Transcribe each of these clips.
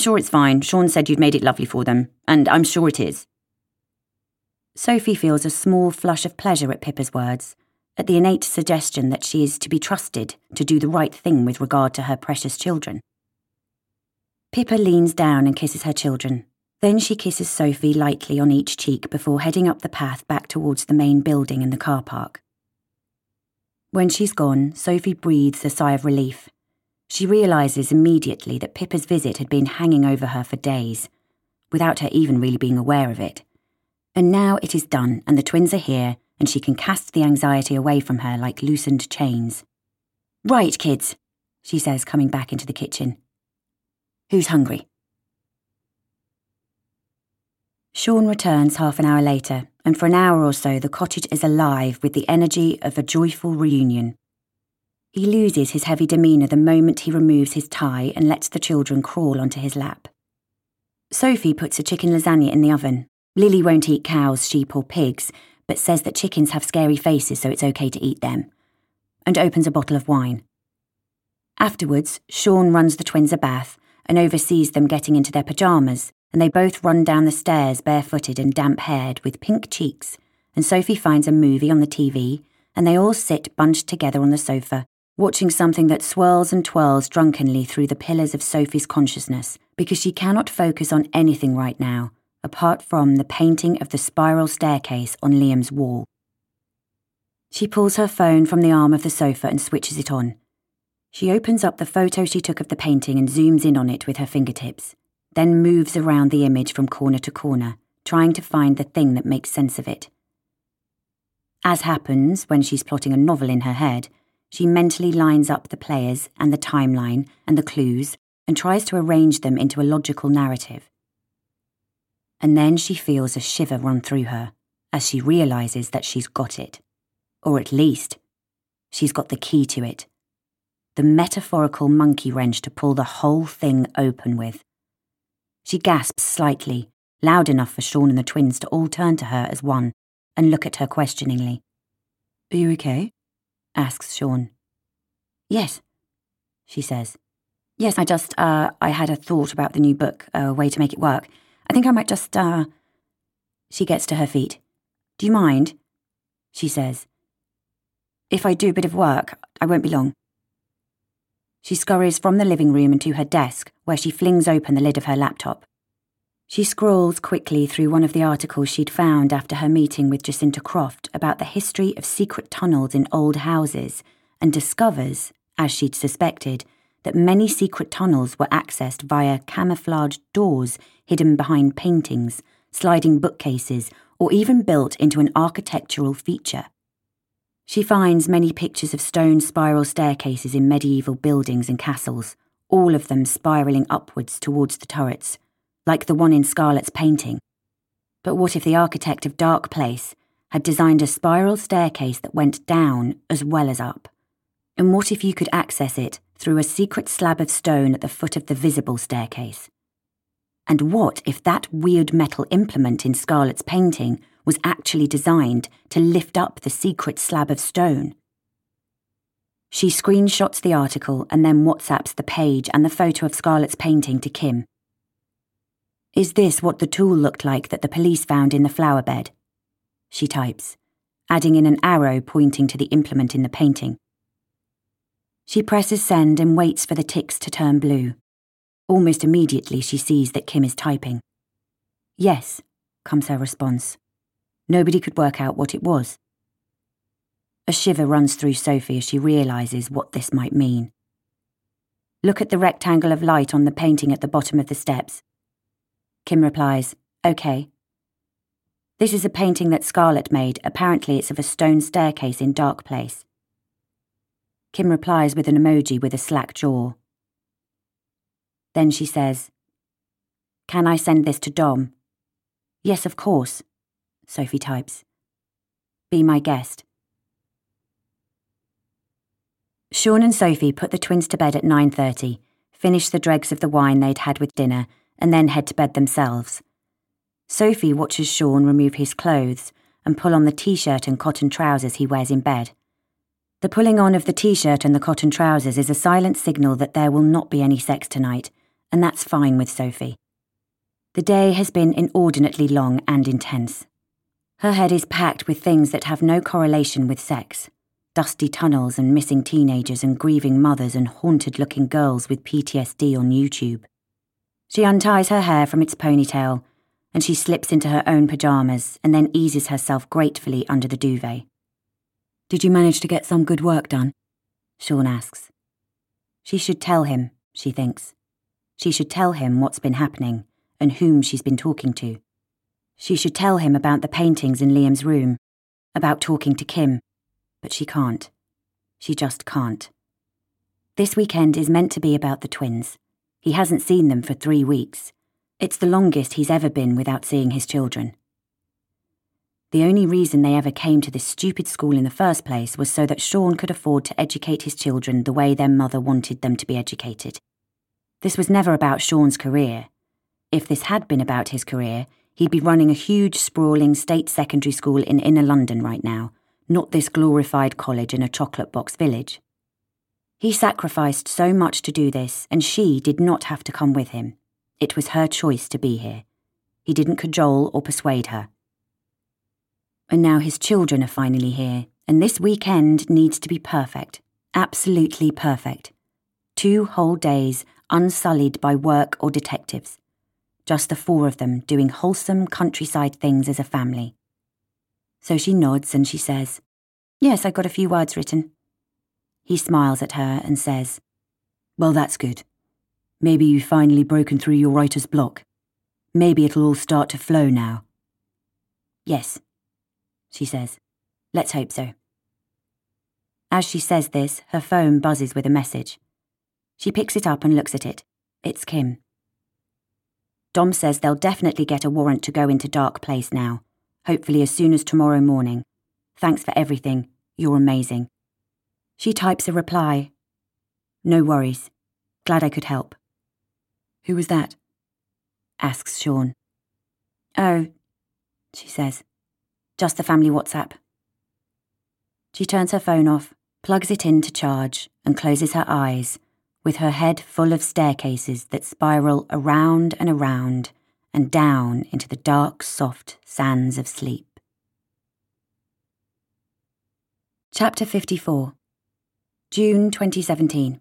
Sure it's fine. Sean said you'd made it lovely for them, and I'm sure it is. Sophie feels a small flush of pleasure at Pippa's words, at the innate suggestion that she is to be trusted to do the right thing with regard to her precious children. Pippa leans down and kisses her children. Then she kisses Sophie lightly on each cheek before heading up the path back towards the main building and the car park. When she's gone, Sophie breathes a sigh of relief. She realises immediately that Pippa's visit had been hanging over her for days, without her even really being aware of it. And now it is done, and the twins are here, and she can cast the anxiety away from her like loosened chains. Right, kids, she says, coming back into the kitchen. Who's hungry? Sean returns half an hour later, and for an hour or so the cottage is alive with the energy of a joyful reunion. He loses his heavy demeanour the moment he removes his tie and lets the children crawl onto his lap. Sophie puts a chicken lasagna in the oven. Lily won't eat cows, sheep or pigs, but says that chickens have scary faces so it's okay to eat them, and opens a bottle of wine. Afterwards, Sean runs the twins a bath and oversees them getting into their pyjamas, and they both run down the stairs barefooted and damp-haired with pink cheeks, and Sophie finds a movie on the TV, and they all sit bunched together on the sofa, watching something that swirls and twirls drunkenly through the pillars of Sophie's consciousness, because she cannot focus on anything right now, apart from the painting of the spiral staircase on Liam's wall. She pulls her phone from the arm of the sofa and switches it on. She opens up the photo she took of the painting and zooms in on it with her fingertips, then moves around the image from corner to corner, trying to find the thing that makes sense of it. As happens when she's plotting a novel in her head, she mentally lines up the players and the timeline and the clues and tries to arrange them into a logical narrative. And then she feels a shiver run through her as she realises that she's got it. Or at least, she's got the key to it. The metaphorical monkey wrench to pull the whole thing open with. She gasps slightly, loud enough for Sean and the twins to all turn to her as one and look at her questioningly. Are you okay? Asks Sean. Yes, she says. Yes, I had a thought about the new book, a way to make it work. I think I might just, She gets to her feet. Do you mind? She says. If I do a bit of work, I won't be long. She scurries from the living room and to her desk, where she flings open the lid of her laptop. She scrolls quickly through one of the articles she'd found after her meeting with Jacinta Croft about the history of secret tunnels in old houses, and discovers, as she'd suspected, that many secret tunnels were accessed via camouflaged doors hidden behind paintings, sliding bookcases, or even built into an architectural feature. She finds many pictures of stone spiral staircases in medieval buildings and castles, all of them spiralling upwards towards the turrets, like the one in Scarlett's painting. But what if the architect of Dark Place had designed a spiral staircase that went down as well as up? And what if you could access it through a secret slab of stone at the foot of the visible staircase? And what if that weird metal implement in Scarlett's painting was actually designed to lift up the secret slab of stone? She screenshots the article and then WhatsApps the page and the photo of Scarlett's painting to Kim. Is this what the tool looked like that the police found in the flower bed? She types, adding in an arrow pointing to the implement in the painting. She presses send and waits for the ticks to turn blue. Almost immediately she sees that Kim is typing. Yes, comes her response. Nobody could work out what it was. A shiver runs through Sophie as she realises what this might mean. Look at the rectangle of light on the painting at the bottom of the steps. Kim replies, OK. This is a painting that Scarlett made. Apparently it's of a stone staircase in Dark Place. Kim replies with an emoji with a slack jaw. Then she says, Can I send this to Dom? Yes, of course, Sophie types. Be my guest. Sean and Sophie put the twins to bed at 9:30, finish the dregs of the wine they'd had with dinner, and then head to bed themselves. Sophie watches Sean remove his clothes and pull on the t-shirt and cotton trousers he wears in bed. The pulling on of the t-shirt and the cotton trousers is a silent signal that there will not be any sex tonight, and that's fine with Sophie. The day has been inordinately long and intense. Her head is packed with things that have no correlation with sex. Dusty tunnels and missing teenagers and grieving mothers and haunted-looking girls with PTSD on YouTube. She unties her hair from its ponytail, and she slips into her own pyjamas and then eases herself gratefully under the duvet. "Did you manage to get some good work done?" Sean asks. She should tell him, she thinks. She should tell him what's been happening and whom she's been talking to. She should tell him about the paintings in Liam's room, about talking to Kim, but she can't. She just can't. This weekend is meant to be about the twins. He hasn't seen them for 3 weeks. It's the longest he's ever been without seeing his children. The only reason they ever came to this stupid school in the first place was so that Sean could afford to educate his children the way their mother wanted them to be educated. This was never about Sean's career. If this had been about his career, he'd be running a huge, sprawling state secondary school in inner London right now, not this glorified college in a chocolate box village. He sacrificed so much to do this, and she did not have to come with him. It was her choice to be here. He didn't cajole or persuade her. And now his children are finally here, and this weekend needs to be perfect. Absolutely perfect. 2 whole days, unsullied by work or detectives. Just the 4 of them doing wholesome countryside things as a family. So she nods and she says, "Yes, I got a few words written." He smiles at her and says, "Well, that's good. Maybe you've finally broken through your writer's block. Maybe it'll all start to flow now." "Yes," she says. "Let's hope so." As she says this, her phone buzzes with a message. She picks it up and looks at it. It's Kim. Dom says they'll definitely get a warrant to go into Dark Place now, hopefully as soon as tomorrow morning. "Thanks for everything. You're amazing." She types a reply. "No worries. Glad I could help." "Who was that?" asks Sean. "Oh," she says. "Just the family WhatsApp." She turns her phone off, plugs it in to charge, and closes her eyes, with her head full of staircases that spiral around and down into the dark, soft sands of sleep. Chapter 54. June 2017.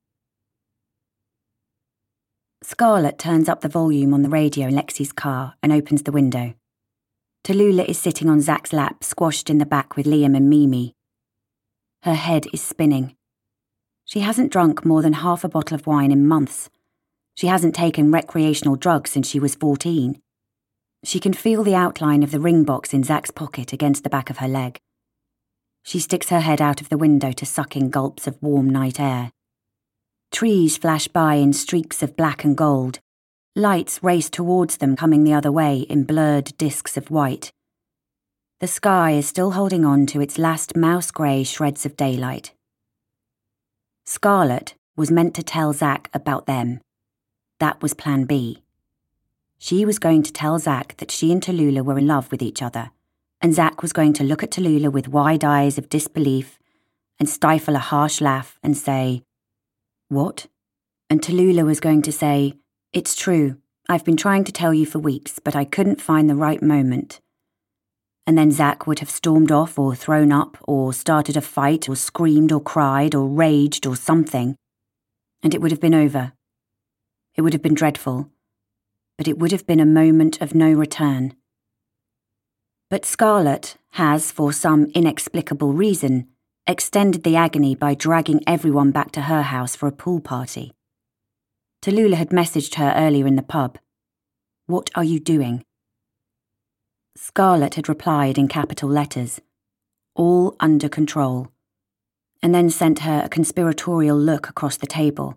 Scarlett turns up the volume on the radio in Lexi's car and opens the window. Tallulah is sitting on Zach's lap, squashed in the back with Liam and Mimi. Her head is spinning. She hasn't drunk more than half a bottle of wine in months. She hasn't taken recreational drugs since she was 14. She can feel the outline of the ring box in Zach's pocket against the back of her leg. She sticks her head out of the window to suck in gulps of warm night air. Trees flash by in streaks of black and gold. Lights race towards them, coming the other way in blurred discs of white. The sky is still holding on to its last mouse-grey shreds of daylight. Scarlett was meant to tell Zach about them. That was plan B. She was going to tell Zach that she and Tallulah were in love with each other, and Zach was going to look at Tallulah with wide eyes of disbelief and stifle a harsh laugh and say, "What?" And Tallulah was going to say, "It's true. I've been trying to tell you for weeks, but I couldn't find the right moment." And then Zach would have stormed off or thrown up or started a fight or screamed or cried or raged or something. And it would have been over. It would have been dreadful. But it would have been a moment of no return. But Scarlett has, for some inexplicable reason, extended the agony by dragging everyone back to her house for a pool party. Tallulah had messaged her earlier in the pub. "What are you doing?" Scarlett had replied in capital letters, "All under control," and then sent her a conspiratorial look across the table.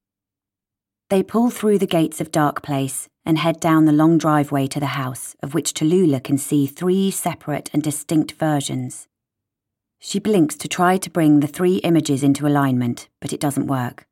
They pull through the gates of Dark Place and head down the long driveway to the house, of which Tallulah can see 3 separate and distinct versions. She blinks to try to bring the 3 images into alignment, but it doesn't work.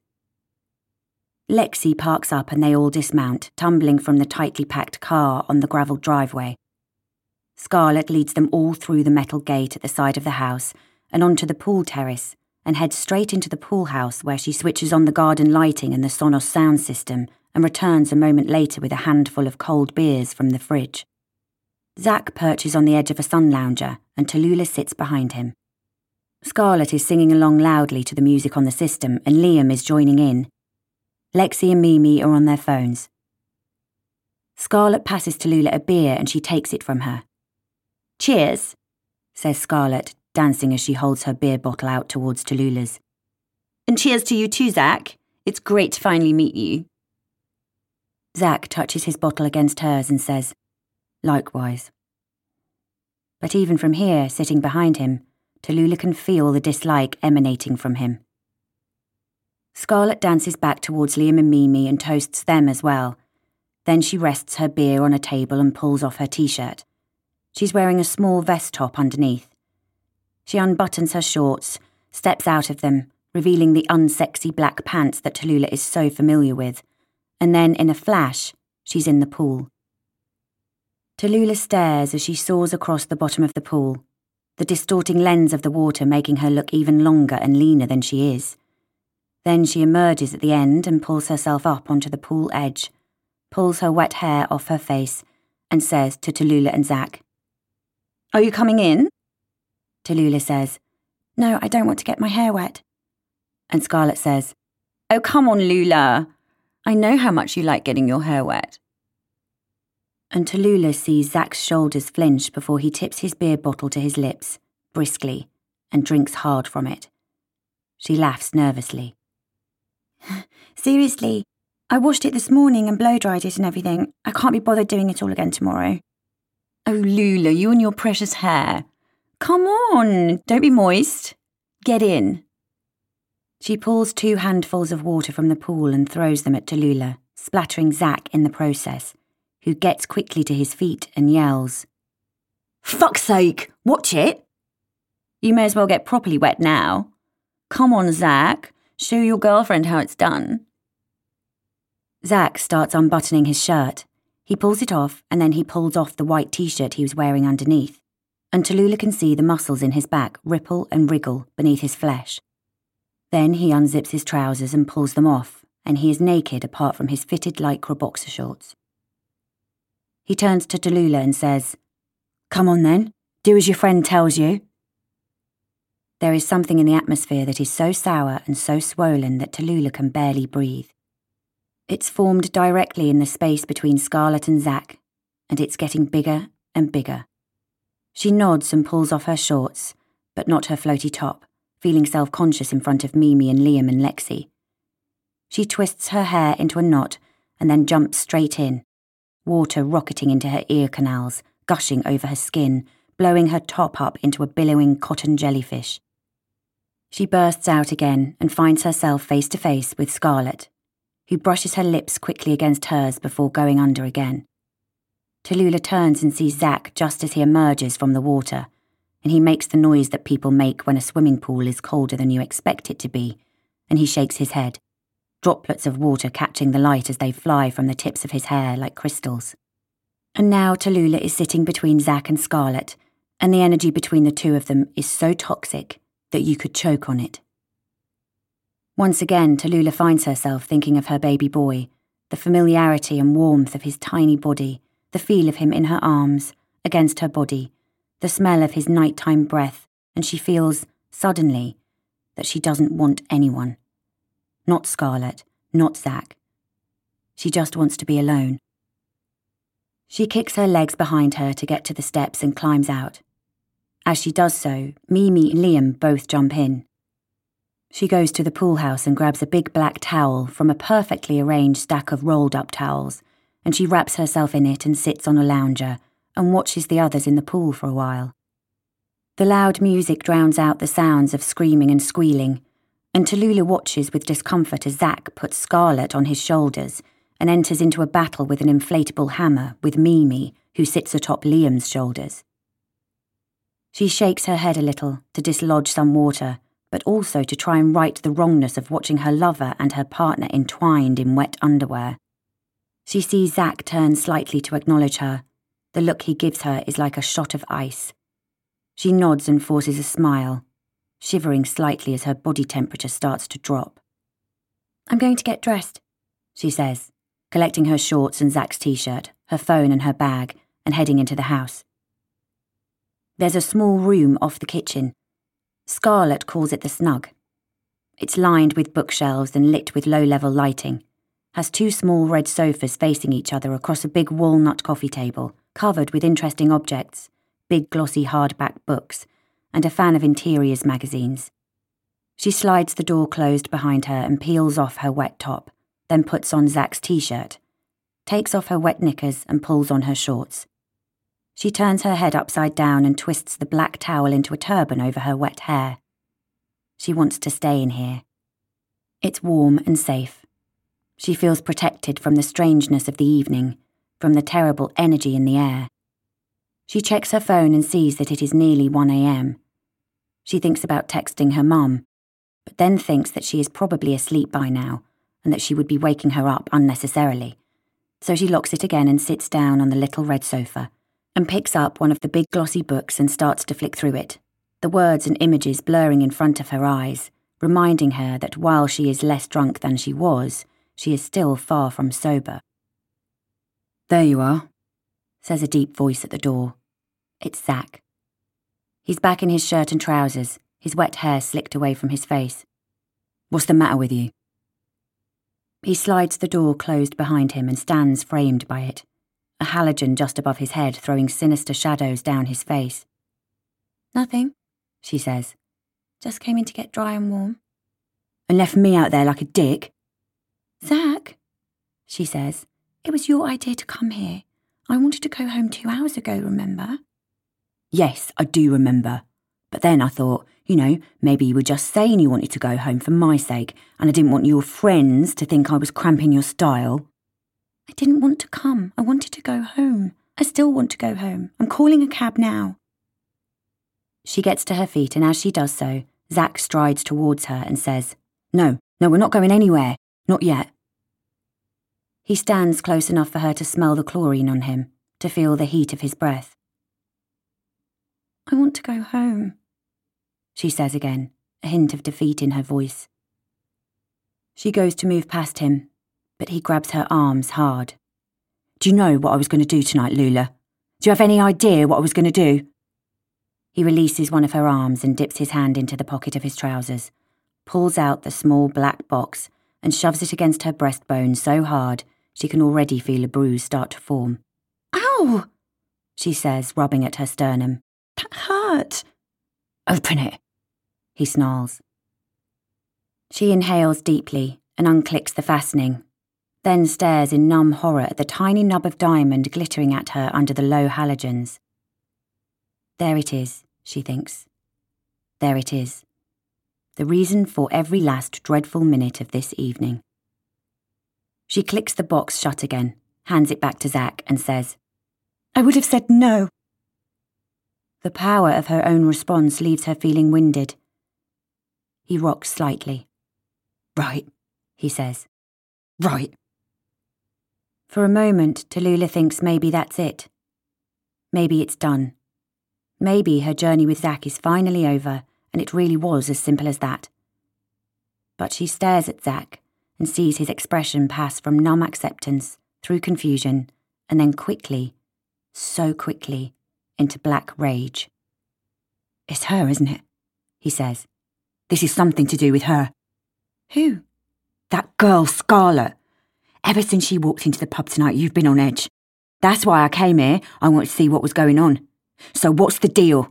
Lexi parks up and they all dismount, tumbling from the tightly packed car on the gravelled driveway. Scarlett leads them all through the metal gate at the side of the house and onto the pool terrace and heads straight into the pool house where she switches on the garden lighting and the Sonos sound system and returns a moment later with a handful of cold beers from the fridge. Zack perches on the edge of a sun lounger and Tallulah sits behind him. Scarlett is singing along loudly to the music on the system and Liam is joining in. Lexi and Mimi are on their phones. Scarlett passes Tallulah a beer and she takes it from her. "Cheers," says Scarlett, dancing as she holds her beer bottle out towards Tallulah's. "And cheers to you too, Zack. It's great to finally meet you." Zack touches his bottle against hers and says, "Likewise." But even from here, sitting behind him, Tallulah can feel the dislike emanating from him. Scarlett dances back towards Liam and Mimi and toasts them as well. Then she rests her beer on a table and pulls off her t-shirt. She's wearing a small vest top underneath. She unbuttons her shorts, steps out of them, revealing the unsexy black pants that Tallulah is so familiar with, and then, in a flash, she's in the pool. Tallulah stares as she soars across the bottom of the pool, the distorting lens of the water making her look even longer and leaner than she is. Then she emerges at the end and pulls herself up onto the pool edge, pulls her wet hair off her face, and says to Tallulah and Zack, "Are you coming in?" Tallulah says, "No, I don't want to get my hair wet." And Scarlett says, "Oh, come on, Lula. I know how much you like getting your hair wet." And Tallulah sees Zack's shoulders flinch before he tips his beer bottle to his lips, briskly, and drinks hard from it. She laughs nervously. "Seriously, I washed it this morning and blow-dried it and everything. I can't be bothered doing it all again tomorrow." "Oh, Lula, you and your precious hair. Come on, don't be moist. Get in." She pulls 2 handfuls of water from the pool and throws them at Tallulah, splattering Zack in the process, who gets quickly to his feet and yells, "Fuck's sake, watch it!" "You may as well get properly wet now. Come on, Zack, show your girlfriend how it's done." Zack starts unbuttoning his shirt. He pulls it off and then he pulls off the white t-shirt he was wearing underneath, and Tallulah can see the muscles in his back ripple and wriggle beneath his flesh. Then he unzips his trousers and pulls them off, and he is naked apart from his fitted lycra boxer shorts. He turns to Tallulah and says, "Come on then, do as your friend tells you." There is something in the atmosphere that is so sour and so swollen that Tallulah can barely breathe. It's formed directly in the space between Scarlett and Zack, and it's getting bigger and bigger. She nods and pulls off her shorts, but not her floaty top, feeling self-conscious in front of Mimi and Liam and Lexi. She twists her hair into a knot and then jumps straight in, water rocketing into her ear canals, gushing over her skin, blowing her top up into a billowing cotton jellyfish. She bursts out again and finds herself face to face with Scarlett, who brushes her lips quickly against hers before going under again. Tallulah turns and sees Zack just as he emerges from the water, and he makes the noise that people make when a swimming pool is colder than you expect it to be, and he shakes his head, droplets of water catching the light as they fly from the tips of his hair like crystals. And now Tallulah is sitting between Zack and Scarlett, and the energy between the two of them is so toxic that you could choke on it. Once again, Tallulah finds herself thinking of her baby boy, the familiarity and warmth of his tiny body, the feel of him in her arms, against her body, the smell of his nighttime breath, and she feels, suddenly, that she doesn't want anyone. Not Scarlett, not Zack. She just wants to be alone. She kicks her legs behind her to get to the steps and climbs out. As she does so, Mimi and Liam both jump in. She goes to the pool house and grabs a big black towel from a perfectly arranged stack of rolled-up towels, and she wraps herself in it and sits on a lounger and watches the others in the pool for a while. The loud music drowns out the sounds of screaming and squealing, and Tallulah watches with discomfort as Zack puts Scarlett on his shoulders and enters into a battle with an inflatable hammer with Mimi, who sits atop Liam's shoulders. She shakes her head a little to dislodge some water, but also to try and right the wrongness of watching her lover and her partner entwined in wet underwear. She sees Zack turn slightly to acknowledge her. The look he gives her is like a shot of ice. She nods and forces a smile, shivering slightly as her body temperature starts to drop. "I'm going to get dressed," she says, collecting her shorts and Zach's t-shirt, her phone and her bag, and heading into the house. There's a small room off the kitchen. Scarlett calls it the snug. It's lined with bookshelves and lit with low-level lighting, has 2 small red sofas facing each other across a big walnut coffee table, covered with interesting objects, big glossy hardback books, and a fan of interiors magazines. She slides the door closed behind her and peels off her wet top, then puts on Zach's t-shirt, takes off her wet knickers and pulls on her shorts. She turns her head upside down and twists the black towel into a turban over her wet hair. She wants to stay in here. It's warm and safe. She feels protected from the strangeness of the evening, from the terrible energy in the air. She checks her phone and sees that it is nearly 1 a.m. She thinks about texting her mum, but then thinks that she is probably asleep by now and that she would be waking her up unnecessarily. So she locks it again and sits down on the little red sofa and picks up one of the big glossy books and starts to flick through it, the words and images blurring in front of her eyes, reminding her that while she is less drunk than she was, she is still far from sober. "There you are," says a deep voice at the door. It's Zach. He's back in his shirt and trousers, his wet hair slicked away from his face. "What's the matter with you?" He slides the door closed behind him and stands framed by it, a halogen just above his head throwing sinister shadows down his face. "Nothing," she says. "Just came in to get dry and warm." "And left me out there like a dick?" "Zach," she says, "it was your idea to come here. I wanted to go home 2 hours ago, remember?" "Yes, I do remember. But then I thought, maybe you were just saying you wanted to go home for my sake, and I didn't want your friends to think I was cramping your style." "I didn't want to come. I wanted to go home. I still want to go home. I'm calling a cab now." She gets to her feet, and as she does so, Zach strides towards her and says, No, we're not going anywhere. Not yet." He stands close enough for her to smell the chlorine on him, to feel the heat of his breath. "I want to go home," she says again, a hint of defeat in her voice. She goes to move past him, but he grabs her arms hard. "Do you know what I was going to do tonight, Lula? Do you have any idea what I was going to do?" He releases one of her arms and dips his hand into the pocket of his trousers, pulls out the small black box and shoves it against her breastbone so hard she can already feel a bruise start to form. "Ow!" she says, rubbing at her sternum. "That hurt." "Open it," he snarls. She inhales deeply and unclicks the fastening, then stares in numb horror at the tiny nub of diamond glittering at her under the low halogens. There it is, she thinks. There it is. The reason for every last dreadful minute of this evening. She clicks the box shut again, hands it back to Zach and says, "I would have said no." The power of her own response leaves her feeling winded. He rocks slightly. "Right," he says. "Right." For a moment, Tallulah thinks maybe that's it. Maybe it's done. Maybe her journey with Zach is finally over and it really was as simple as that. But she stares at Zach and sees his expression pass from numb acceptance through confusion and then quickly, so quickly, into black rage. "It's her, isn't it?" he says. "This is something to do with her." "Who?" "That girl, Scarlett. Ever since she walked into the pub tonight, you've been on edge. That's why I came here. I wanted to see what was going on. So what's the deal?"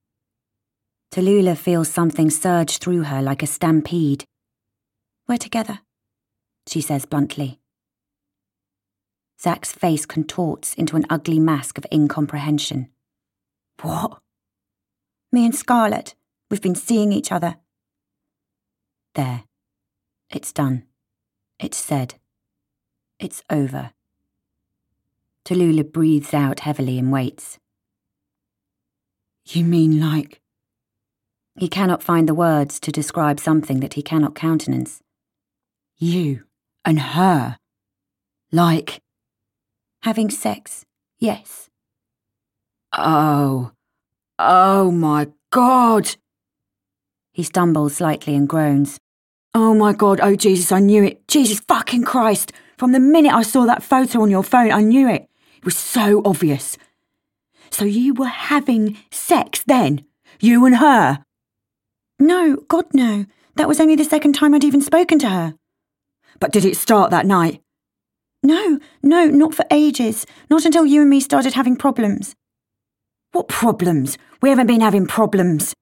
Tallulah feels something surge through her like a stampede. "We're together," she says bluntly. Zach's face contorts into an ugly mask of incomprehension. "What?" "Me and Scarlett. We've been seeing each other." There. It's done. It's said. It's over. Tallulah breathes out heavily and waits. "You mean like..." He cannot find the words to describe something that he cannot countenance. "You and her? Like..." "Having sex, yes." Oh my God!" He stumbles slightly and groans. "Oh my God, oh Jesus, I knew it. Jesus fucking Christ. From the minute I saw that photo on your phone, I knew it. It was so obvious. So you were having sex then? You and her? No, God no. That was only the second time I'd even spoken to her. But did it start that night? No, not for ages. Not until you and me started having problems. What problems? We haven't been having problems.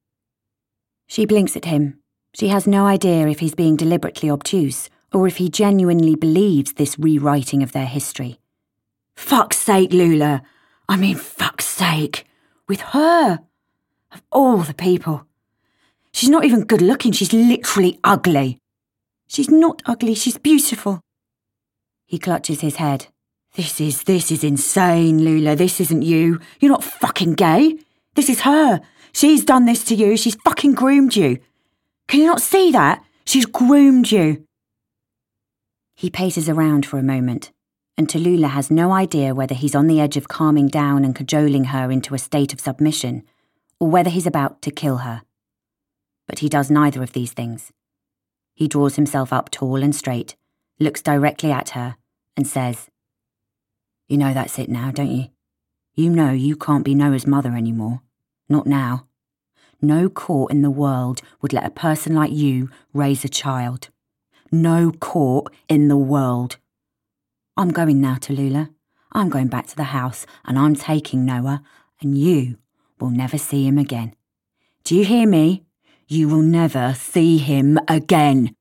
She blinks at him. She has no idea if he's being deliberately obtuse or if he genuinely believes this rewriting of their history. Fuck's sake, Lula. I mean, fuck's sake. With her. Of all the people. She's not even good looking, she's literally ugly. She's not ugly, she's beautiful. He clutches his head. This is insane, Lula. This isn't you. You're not fucking gay. This is her. She's done this to you. She's fucking groomed you. Can you not see that? She's groomed you. He paces around for a moment, and Tallulah has no idea whether he's on the edge of calming down and cajoling her into a state of submission, or whether he's about to kill her. But he does neither of these things. He draws himself up tall and straight, looks directly at her, and says, "You know that's it now, don't you? You know you can't be Noah's mother anymore. Not now. No court in the world would let a person like you raise a child. No court in the world. I'm going now, Tallulah. I'm going back to the house, and I'm taking Noah, and you will never see him again. Do you hear me? You will never see him again."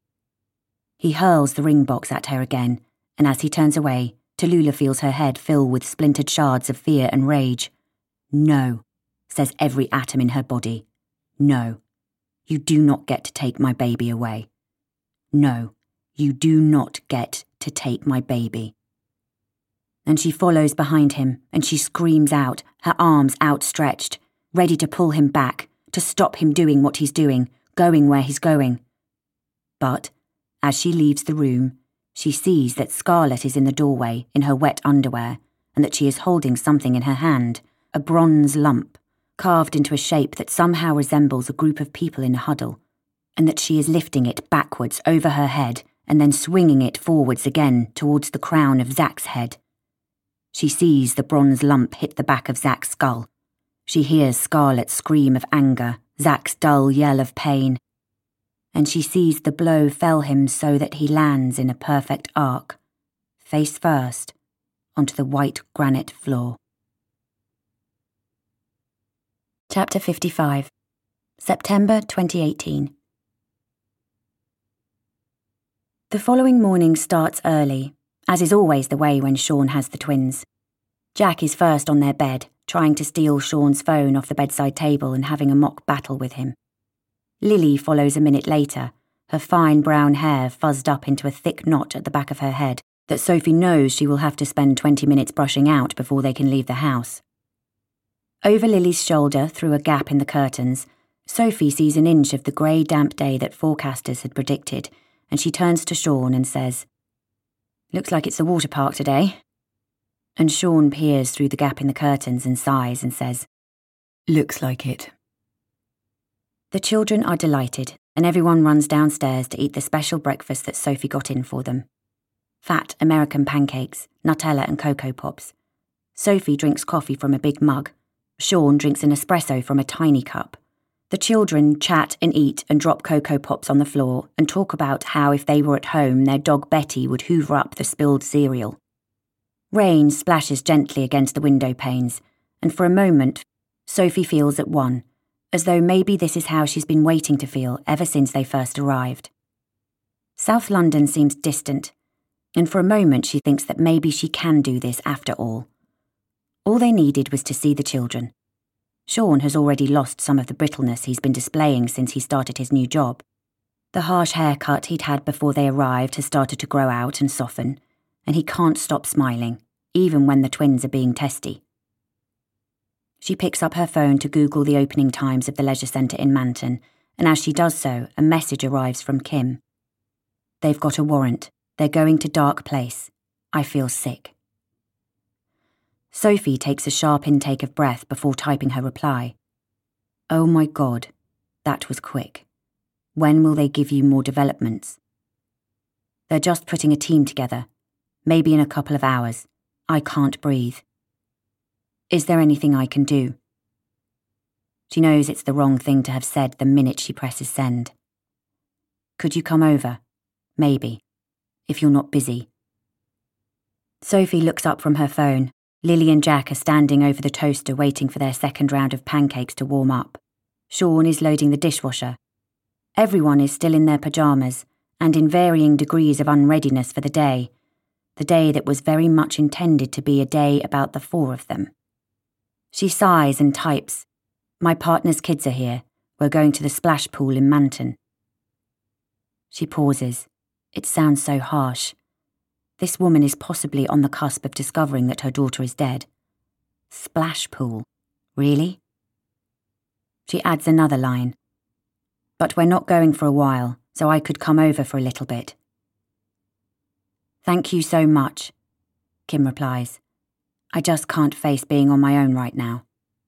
He hurls the ring box at her again, and as he turns away, Tallulah feels her head fill with splintered shards of fear and rage. "No," says every atom in her body. "No, you do not get to take my baby away. No, you do not get to take my baby." And she follows behind him, and she screams out, her arms outstretched, ready to pull him back, to stop him doing what he's doing, going where he's going. But, as she leaves the room, she sees that Scarlett is in the doorway in her wet underwear, and that she is holding something in her hand, a bronze lump, carved into a shape that somehow resembles a group of people in a huddle, and that she is lifting it backwards over her head and then swinging it forwards again towards the crown of Zach's head. She sees the bronze lump hit the back of Zach's skull. She hears Scarlett's scream of anger, Zach's dull yell of pain, and she sees the blow fell him so that he lands in a perfect arc, face first, onto the white granite floor. Chapter 55. September 2018. The following morning starts early, as is always the way when Sean has the twins. Jack is first on their bed, trying to steal Sean's phone off the bedside table and having a mock battle with him. Lily follows a minute later, her fine brown hair fuzzed up into a thick knot at the back of her head that Sophie knows she will have to spend 20 minutes brushing out before they can leave the house. Over Lily's shoulder, through a gap in the curtains, Sophie sees an inch of the grey damp day that forecasters had predicted, and she turns to Sean and says, "Looks like it's a water park today." And Sean peers through the gap in the curtains and sighs and says, "Looks like it." The children are delighted, and everyone runs downstairs to eat the special breakfast that Sophie got in for them. Fat American pancakes, Nutella and Cocoa Pops. Sophie drinks coffee from a big mug. Sean drinks an espresso from a tiny cup. The children chat and eat and drop Cocoa Pops on the floor and talk about how if they were at home their dog Betty would hoover up the spilled cereal. Rain splashes gently against the window panes, and for a moment, Sophie feels at one, as though maybe this is how she's been waiting to feel ever since they first arrived. South London seems distant, and for a moment she thinks that maybe she can do this after all. All they needed was to see the children. Sean has already lost some of the brittleness he's been displaying since he started his new job. The harsh haircut he'd had before they arrived has started to grow out and soften, and he can't stop smiling, even when the twins are being testy. She picks up her phone to Google the opening times of the leisure centre in Manton, and as she does so, a message arrives from Kim. "They've got a warrant. They're going to Dark Place. I feel sick." Sophie takes a sharp intake of breath before typing her reply. "Oh my God, that was quick. When will they give you more developments?" They're just putting a team together. Maybe in a couple of hours. I can't breathe. Is there anything I can do? She knows it's the wrong thing to have said the minute she presses send. Could you come over? Maybe. If you're not busy. Sophie looks up from her phone. Lily and Jack are standing over the toaster waiting for their second round of pancakes to warm up. Sean is loading the dishwasher. Everyone is still in their pyjamas and in varying degrees of unreadiness for the day that was very much intended to be a day about the four of them. She sighs and types, "My partner's kids are here. We're going to the splash pool in Manton." She pauses. It sounds so harsh. This woman is possibly on the cusp of discovering that her daughter is dead. Splash pool. Really? She adds another line. "But we're not going for a while, so I could come over for a little bit." "Thank you so much," Kim replies. "I just can't face being on my own right now."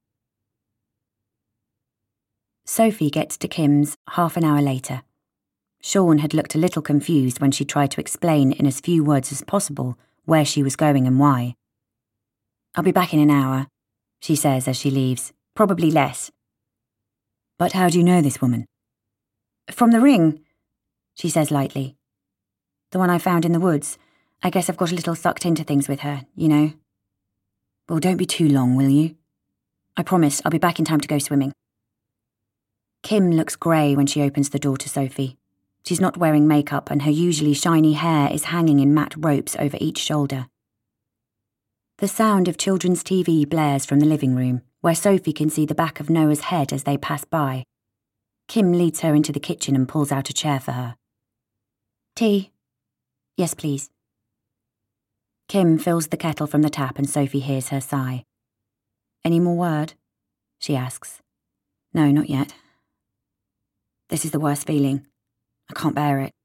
Sophie gets to Kim's half an hour later. Sean had looked a little confused when she tried to explain in as few words as possible where she was going and why. "I'll be back in an hour," she says as she leaves. "Probably less." "But how do you know this woman?" "From the ring," she says lightly. "The one I found in the woods. I guess I've got a little sucked into things with her, you know." "Well, don't be too long, will you?" "I promise I'll be back in time to go swimming." Kim looks grey when she opens the door to Sophie. She's not wearing makeup and her usually shiny hair is hanging in matte ropes over each shoulder. The sound of children's TV blares from the living room, where Sophie can see the back of Noah's head as they pass by. Kim leads her into the kitchen and pulls out a chair for her. "Tea?" "Yes, please." Kim fills the kettle from the tap and Sophie hears her sigh. "Any more word?" she asks. "No, not yet. This is the worst feeling. I can't bear it."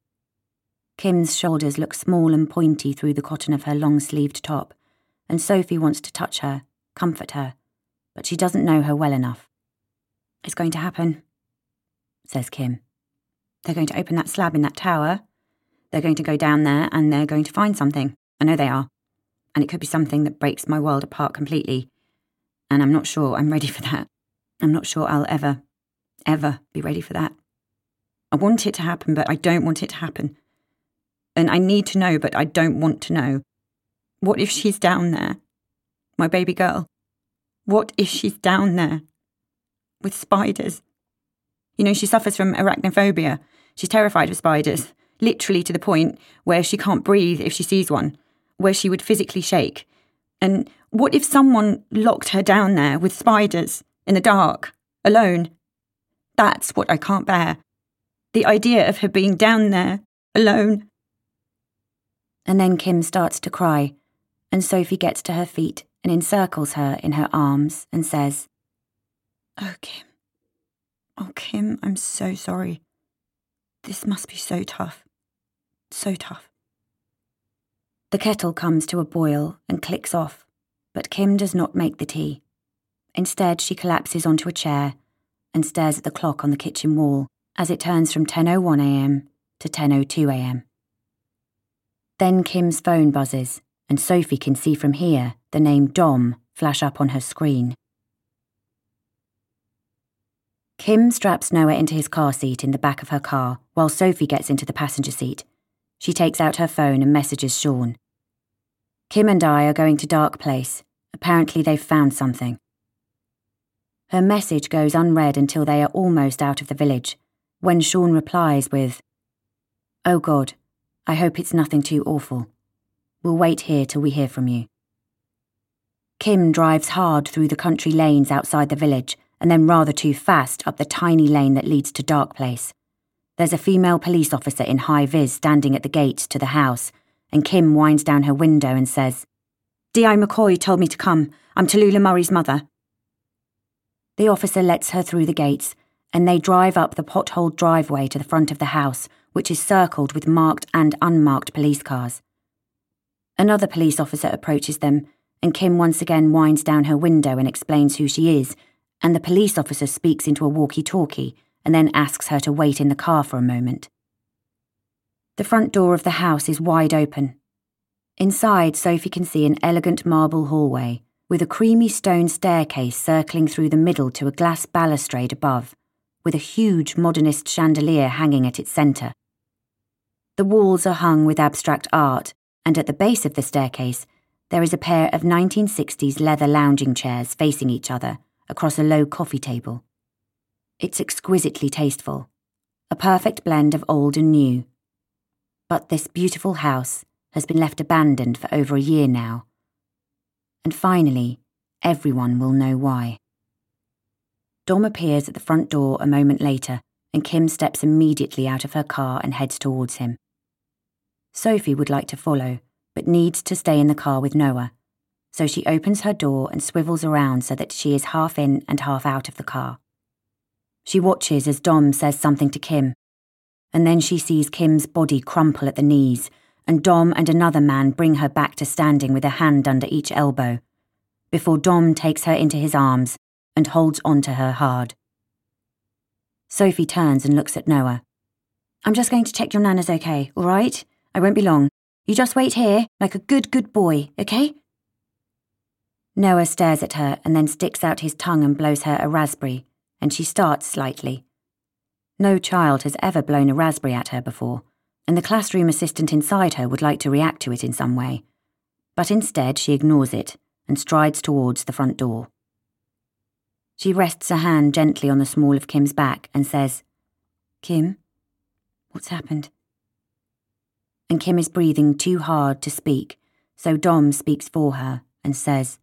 Kim's shoulders look small and pointy through the cotton of her long-sleeved top, and Sophie wants to touch her, comfort her, but she doesn't know her well enough. "It's going to happen," says Kim. "They're going to open that slab in that tower. They're going to go down there and they're going to find something. I know they are. And it could be something that breaks my world apart completely. And I'm not sure I'm ready for that. I'm not sure I'll ever be ready for that. I want it to happen, but I don't want it to happen. And I need to know, but I don't want to know. What if she's down there? My baby girl. What if she's down there? With spiders? You know, she suffers from arachnophobia. She's terrified of spiders, literally to the point where she can't breathe if she sees one, where she would physically shake. And what if someone locked her down there with spiders, in the dark, alone? That's what I can't bear. The idea of her being down there, alone." And then Kim starts to cry, and Sophie gets to her feet and encircles her in her arms and says, "Oh, Kim. Oh, Kim, I'm so sorry. This must be so tough. So tough." The kettle comes to a boil and clicks off, but Kim does not make the tea. Instead, she collapses onto a chair and stares at the clock on the kitchen wall as it turns from 10:01 a.m. to 10:02 a.m. Then Kim's phone buzzes, and Sophie can see from here the name Dom flash up on her screen. Kim straps Noah into his car seat in the back of her car while Sophie gets into the passenger seat. She takes out her phone and messages Sean. "Kim and I are going to Dark Place. Apparently they've found something." Her message goes unread until they are almost out of the village, when Sean replies with, "Oh God, I hope it's nothing too awful. We'll wait here till we hear from you." Kim drives hard through the country lanes outside the village and then rather too fast up the tiny lane that leads to Dark Place. There's a female police officer in high vis standing at the gate to the house, and Kim winds down her window and says, "D.I. McCoy told me to come. I'm Tallulah Murray's mother." The officer lets her through the gates, and they drive up the potholed driveway to the front of the house, which is circled with marked and unmarked police cars. Another police officer approaches them, and Kim once again winds down her window and explains who she is, and the police officer speaks into a walkie-talkie and then asks her to wait in the car for a moment. The front door of the house is wide open. Inside, Sophie can see an elegant marble hallway with a creamy stone staircase circling through the middle to a glass balustrade above, with a huge modernist chandelier hanging at its centre. The walls are hung with abstract art, and at the base of the staircase, there is a pair of 1960s leather lounging chairs facing each other across a low coffee table. It's exquisitely tasteful, a perfect blend of old and new. But this beautiful house has been left abandoned for over a year now. And finally, everyone will know why. Dom appears at the front door a moment later, and Kim steps immediately out of her car and heads towards him. Sophie would like to follow, but needs to stay in the car with Noah, so she opens her door and swivels around so that she is half in and half out of the car. She watches as Dom says something to Kim, and then she sees Kim's body crumple at the knees, and Dom and another man bring her back to standing with a hand under each elbow, before Dom takes her into his arms and holds onto her hard. Sophie turns and looks at Noah. "I'm just going to check your Nana's okay, all right? I won't be long. You just wait here, like a good boy, okay?" Noah stares at her and then sticks out his tongue and blows her a raspberry, and she starts slightly. No child has ever blown a raspberry at her before, and the classroom assistant inside her would like to react to it in some way. But instead she ignores it and strides towards the front door. She rests a hand gently on the small of Kim's back and says, "Kim, what's happened?" And Kim is breathing too hard to speak, so Dom speaks for her and says,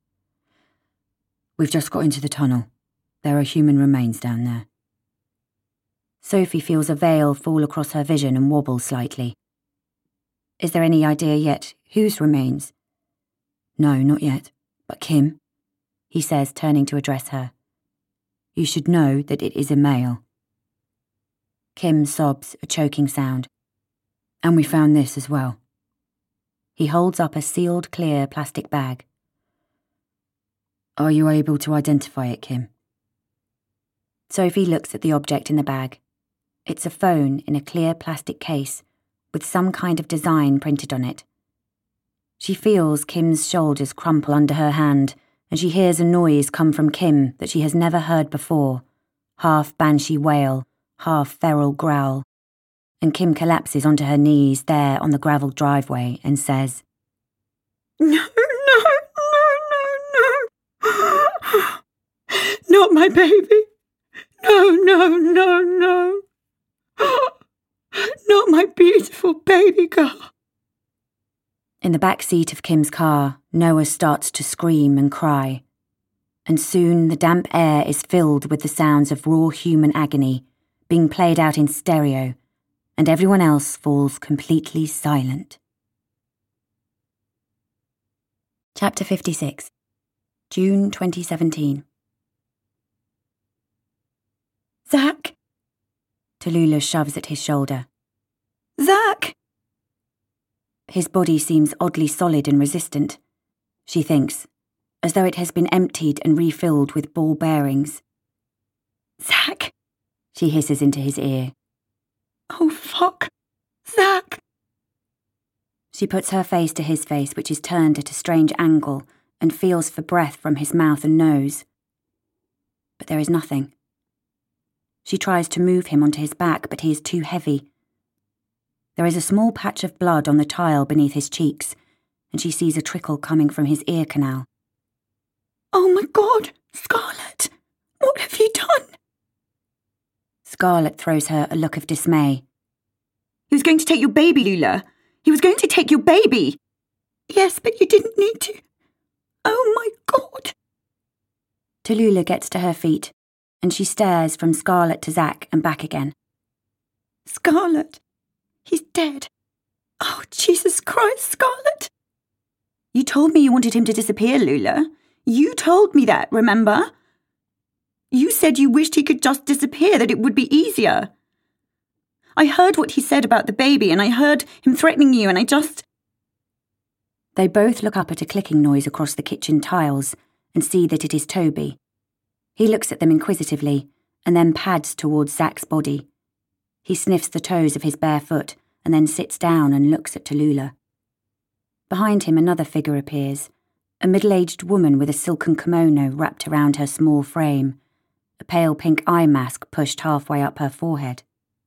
"We've just got into the tunnel. There are human remains down there." Sophie feels a veil fall across her vision and wobble slightly. "Is there any idea yet whose remains?" "No, not yet. But Kim," he says, turning to address her, "you should know that it is a male." Kim sobs a choking sound. "And we found this as well." He holds up a sealed clear plastic bag. "Are you able to identify it, Kim?" Sophie looks at the object in the bag. It's a phone in a clear plastic case with some kind of design printed on it. She feels Kim's shoulders crumple under her hand, and she hears a noise come from Kim that she has never heard before, half banshee wail, half feral growl. And Kim collapses onto her knees there on the gravelled driveway and says, "No. Not my baby. No. Not my beautiful baby girl." In the back seat of Kim's car, Noah starts to scream and cry. And soon the damp air is filled with the sounds of raw human agony being played out in stereo, and everyone else falls completely silent. Chapter 56. June 2017. "Zach!" Tallulah shoves at his shoulder. "Zach!" His body seems oddly solid and resistant, she thinks, as though it has been emptied and refilled with ball bearings. "Zach!" she hisses into his ear. "Oh, fuck! Zach!" She puts her face to his face, which is turned at a strange angle, and feels for breath from his mouth and nose. But there is nothing. She tries to move him onto his back, but he is too heavy. There is a small patch of blood on the tile beneath his cheeks, and she sees a trickle coming from his ear canal. "Oh my God, Scarlett! What have you done?" Scarlett throws her a look of dismay. "He was going to take your baby, Lula. He was going to take your baby." "Yes, but you didn't need to. Oh my God." Tallulah gets to her feet, and she stares from Scarlett to Zach and back again. "Scarlett, he's dead. Oh, Jesus Christ, Scarlett." "You told me you wanted him to disappear, Lula. You told me that, remember? You said you wished he could just disappear, that it would be easier. I heard what he said about the baby, and I heard him threatening you, and I just..." They both look up at a clicking noise across the kitchen tiles and see that it is Toby. He looks at them inquisitively and then pads towards Zach's body. He sniffs the toes of his bare foot and then sits down and looks at Tallulah. Behind him another figure appears, a middle-aged woman with a silken kimono wrapped around her small frame, a pale pink eye mask pushed halfway up her forehead.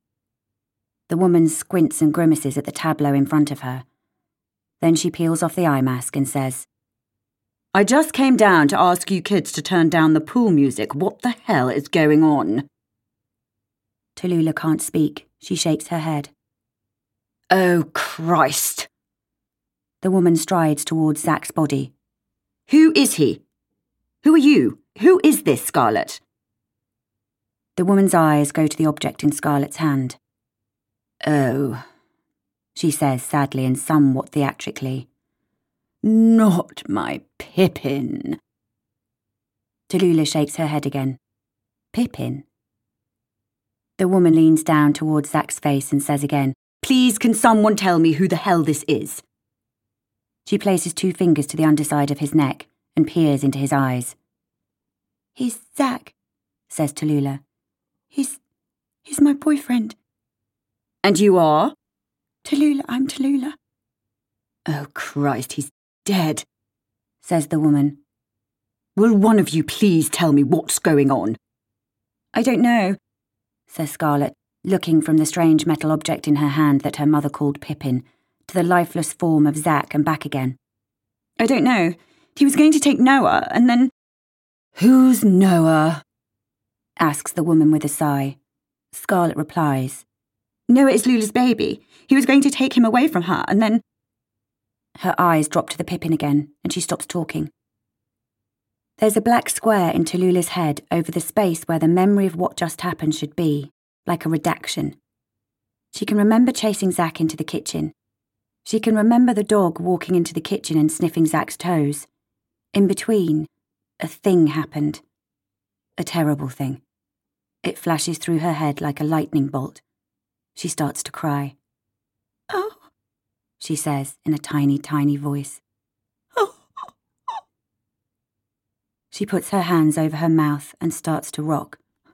The woman squints and grimaces at the tableau in front of her. Then she peels off the eye mask and says, "I just came down to ask you kids to turn down the pool music. What the hell is going on?" Tallulah can't speak. She shakes her head. "Oh, Christ." The woman strides towards Zach's body. "Who is he? Who are you? Who is this, Scarlett?" The woman's eyes go to the object in Scarlett's hand. "Oh," she says sadly and somewhat theatrically. "Not my Pippin." Tallulah shakes her head again. Pippin? The woman leans down towards Zach's face and says again, "Please, can someone tell me who the hell this is?" She places 2 fingers to the underside of his neck and peers into his eyes. "He's Zach," says Tallulah. He's my boyfriend." "And you are?" "Tallulah, I'm Tallulah." "Oh, Christ, he's dead," says the woman. "Will one of you please tell me what's going on?" "I don't know," says Scarlett, looking from the strange metal object in her hand that her mother called Pippin to the lifeless form of Zach and back again. "I don't know. He was going to take Noah, and then—" "Who's Noah?" asks the woman with a sigh. Scarlett replies, "Noah is Lula's baby. He was going to take him away from her, and then—" Her eyes drop to the Pippin again, and she stops talking. There's a black square in Tallulah's head over the space where the memory of what just happened should be, like a redaction. She can remember chasing Zach into the kitchen. She can remember the dog walking into the kitchen and sniffing Zach's toes. In between, a thing happened. A terrible thing. It flashes through her head like a lightning bolt. She starts to cry. "Oh," she says in a tiny, tiny voice. "Oh." She puts her hands over her mouth and starts to rock.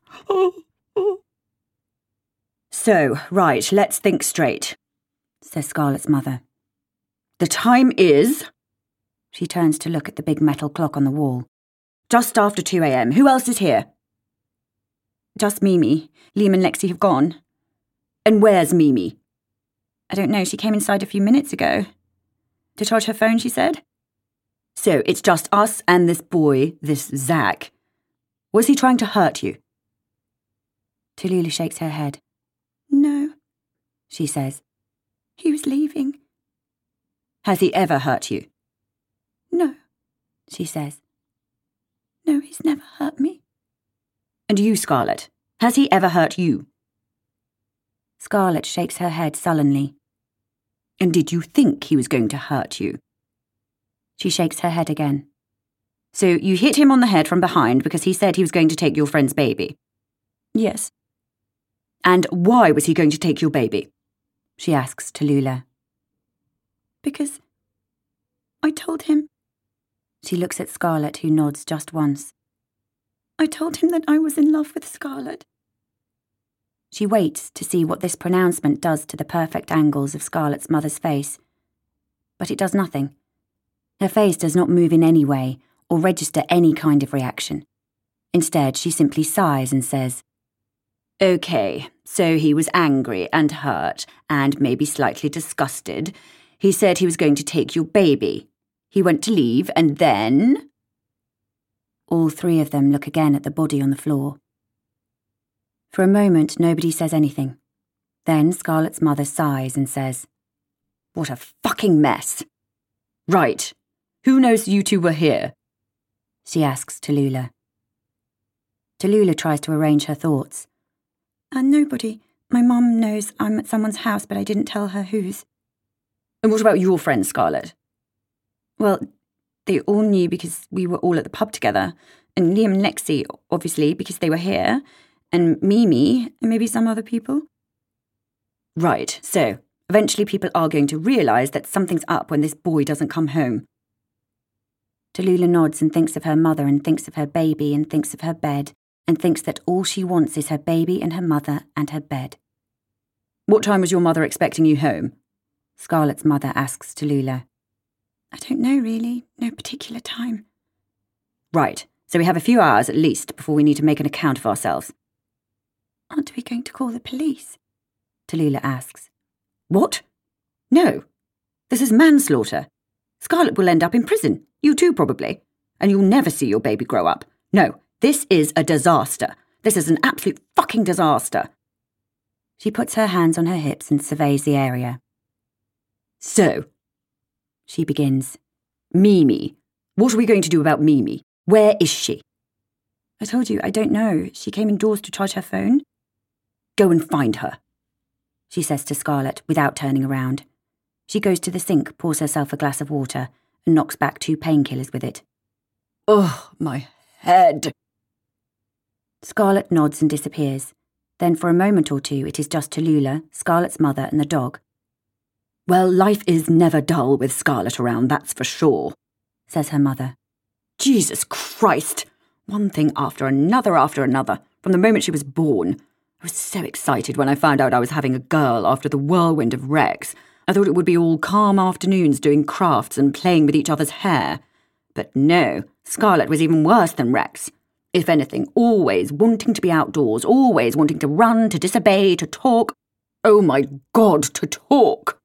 "So, right, let's think straight," says Scarlett's mother. "The time is—" She turns to look at the big metal clock on the wall. "Just after 2 a.m. Who else is here?" "Just Mimi. Liam and Lexi have gone." "And where's Mimi?" "I don't know. She came inside a few minutes ago. To charge her phone, she said." "So it's just us and this boy, this Zach. Was he trying to hurt you?" Tallulah shakes her head. "No," she says. "He was leaving." "Has he ever hurt you?" "No," she says. "No, he's never hurt me." "And you, Scarlett, has he ever hurt you?" Scarlett shakes her head sullenly. "And did you think he was going to hurt you?" She shakes her head again. "So you hit him on the head from behind because he said he was going to take your friend's baby?" "Yes." "And why was he going to take your baby?" she asks Tallulah. "Because I told him." She looks at Scarlett, who nods just once. "I told him that I was in love with Scarlett." She waits to see what this pronouncement does to the perfect angles of Scarlett's mother's face. But it does nothing. Her face does not move in any way or register any kind of reaction. Instead, she simply sighs and says, "Okay, so he was angry and hurt and maybe slightly disgusted. He said he was going to take your baby. He went to leave and then—" All 3 of them look again at the body on the floor. For a moment, nobody says anything. Then Scarlett's mother sighs and says, "What a fucking mess. Right, who knows you 2 were here?" she asks Tallulah. Tallulah tries to arrange her thoughts. "Nobody. My mum knows I'm at someone's house, but I didn't tell her whose." "And what about your friends, Scarlett?" "Well, they all knew because we were all at the pub together, and Liam and Lexi, obviously, because they were here, and Mimi, and maybe some other people." "Right, so eventually people are going to realise that something's up when this boy doesn't come home." Tallulah nods and thinks of her mother and thinks of her baby and thinks of her bed and thinks that all she wants is her baby and her mother and her bed. What time was your mother expecting you home? Scarlett's mother asks Tallulah. I don't know, really. No particular time. Right, so we have a few hours at least before we need to make an account of ourselves. Aren't we going to call the police? Tallulah asks. What? No. This is manslaughter. Scarlett will end up in prison. You too, probably. And you'll never see your baby grow up. No, this is a disaster. This is an absolute fucking disaster. She puts her hands on her hips and surveys the area. So, she begins. Mimi. What are we going to do about Mimi? Where is she? I told you, I don't know. She came indoors to charge her phone. Go and find her, she says to Scarlett without turning around. She goes to the sink, pours herself a glass of water, and knocks back 2 painkillers with it. Ugh, my head. Scarlett nods and disappears. Then for a moment or two it is just Tallulah, Scarlett's mother and the dog. Well, life is never dull with Scarlett around, that's for sure, says her mother. Jesus Christ! One thing after another, from the moment she was born. I was so excited when I found out I was having a girl after the whirlwind of Rex. I thought it would be all calm afternoons doing crafts and playing with each other's hair. But no, Scarlett was even worse than Rex. If anything, always wanting to be outdoors, always wanting to run, to disobey, to talk. Oh my God, to talk!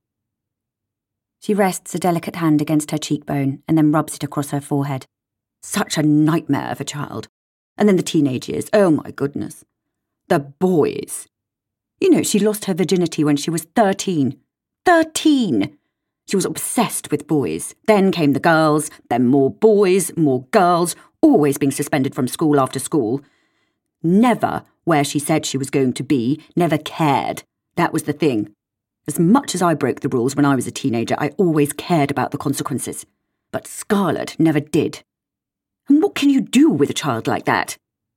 She rests a delicate hand against her cheekbone and then rubs it across her forehead. Such a nightmare of a child. And then the teenage years, oh my goodness. The boys. You know, she lost her virginity when she was 13. 13! She was obsessed with boys. Then came the girls, then more boys, more girls, always being suspended from school after school. Never where she said she was going to be, never cared. That was the thing. As much as I broke the rules when I was a teenager, I always cared about the consequences. But Scarlett never did. And what can you do with a child like that?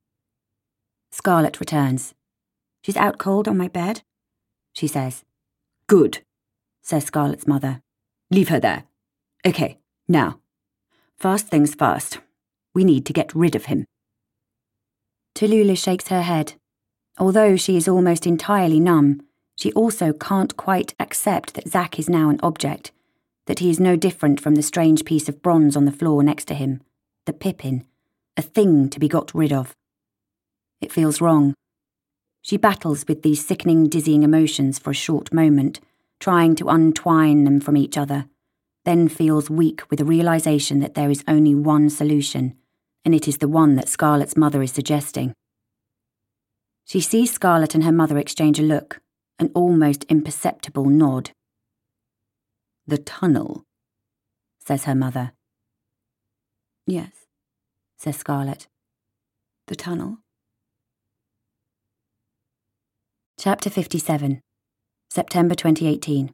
Scarlett returns. She's out cold on my bed, she says. Good, says Scarlett's mother. Leave her there. Okay, now, first things first. We need to get rid of him. Tallulah shakes her head. Although she is almost entirely numb, she also can't quite accept that Zack is now an object, that he is no different from the strange piece of bronze on the floor next to him, the Pippin, a thing to be got rid of. It feels wrong. She battles with these sickening, dizzying emotions for a short moment, trying to untwine them from each other, then feels weak with the realization that there is only one solution, and it is the one that Scarlett's mother is suggesting. She sees Scarlett and her mother exchange a look, an almost imperceptible nod. The tunnel, says her mother. Yes, says Scarlett. The tunnel. Chapter 57, September 2018.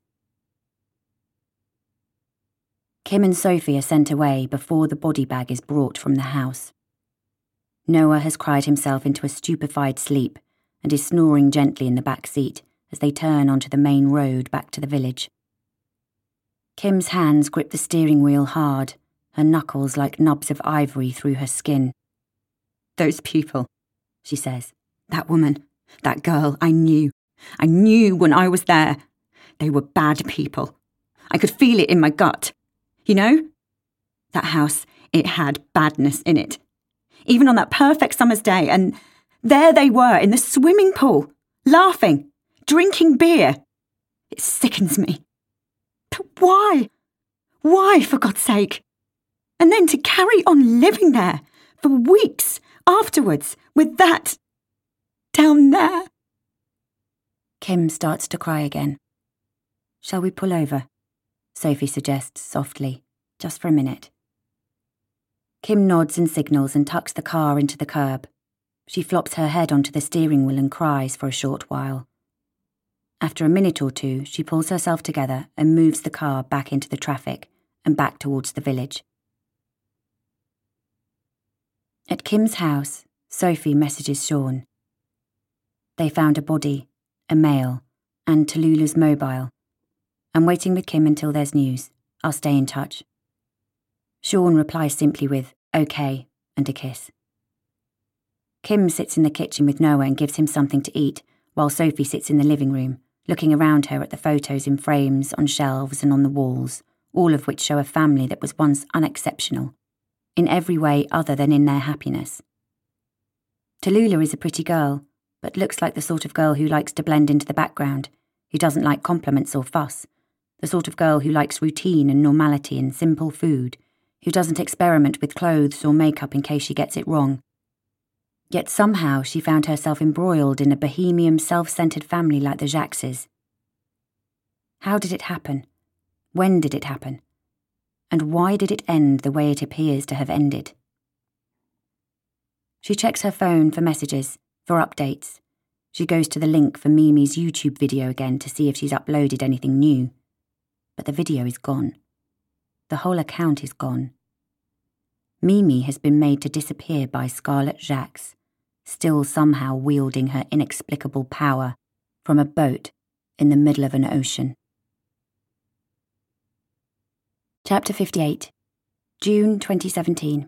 Kim and Sophie are sent away before the body bag is brought from the house. Noah has cried himself into a stupefied sleep and is snoring gently in the back seat as they turn onto the main road back to the village. Kim's hands grip the steering wheel hard, her knuckles like nubs of ivory through her skin. Those people, she says. That woman, that girl, I knew. I knew when I was there. They were bad people. I could feel it in my gut. You know? That house, it had badness in it. Even on that perfect summer's day, and there they were in the swimming pool, laughing, drinking beer. It sickens me. But why? Why, for God's sake? And then to carry on living there for weeks afterwards with that down there. Kim starts to cry again. Shall we pull over? Sophie suggests softly, just for a minute. Kim nods and signals and tucks the car into the curb. She flops her head onto the steering wheel and cries for a short while. After a minute or two, she pulls herself together and moves the car back into the traffic and back towards the village. At Kim's house, Sophie messages Sean. They found a body, a male, and Tallulah's mobile. I'm waiting with Kim until there's news. I'll stay in touch. Sean replies simply with, okay, and a kiss. Kim sits in the kitchen with Noah and gives him something to eat, while Sophie sits in the living room, looking around her at the photos in frames on shelves and on the walls, all of which show a family that was once unexceptional, in every way other than in their happiness. Tallulah is a pretty girl, but looks like the sort of girl who likes to blend into the background, who doesn't like compliments or fuss, the sort of girl who likes routine and normality and simple food, who doesn't experiment with clothes or makeup in case she gets it wrong. Yet somehow she found herself embroiled in a bohemian, self-centered family like the Jacqueses. How did it happen? When did it happen? And why did it end the way it appears to have ended? She checks her phone for messages, for updates. She goes to the link for Mimi's YouTube video again to see if she's uploaded anything new. But the video is gone. The whole account is gone. Mimi has been made to disappear by Scarlett Jacques, still somehow wielding her inexplicable power from a boat in the middle of an ocean. Chapter 58, June 2017.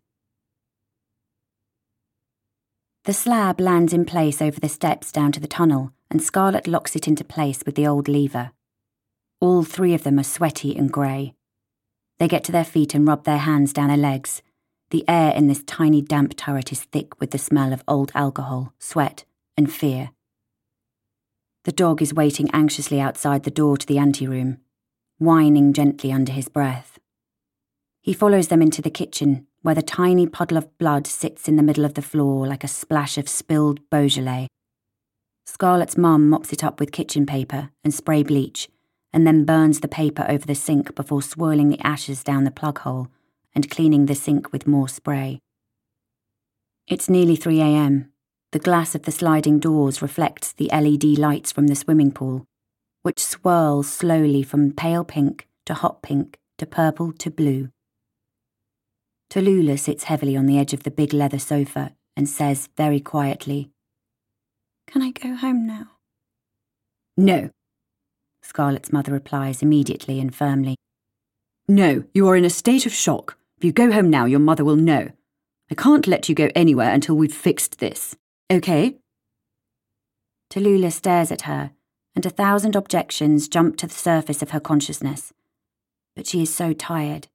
The slab lands in place over the steps down to the tunnel, and Scarlett locks it into place with the old lever. All three of them are sweaty and grey. They get to their feet and rub their hands down their legs. The air in this tiny damp turret is thick with the smell of old alcohol, sweat, and fear. The dog is waiting anxiously outside the door to the anteroom, whining gently under his breath. He follows them into the kitchen, where the tiny puddle of blood sits in the middle of the floor like a splash of spilled Beaujolais. Scarlett's mum mops it up with kitchen paper and spray bleach, and then burns the paper over the sink before swirling the ashes down the plug hole and cleaning the sink with more spray. It's nearly 3 a.m. The glass of the sliding doors reflects the LED lights from the swimming pool, which swirls slowly from pale pink to hot pink to purple to blue. Tallulah sits heavily on the edge of the big leather sofa and says very quietly, "Can I go home now?" "No," Scarlett's mother replies immediately and firmly. "No, you are in a state of shock. If you go home now, your mother will know. I can't let you go anywhere until we've fixed this. Okay?" Tallulah stares at her, and 1,000 objections jump to the surface of her consciousness. But she is so tired.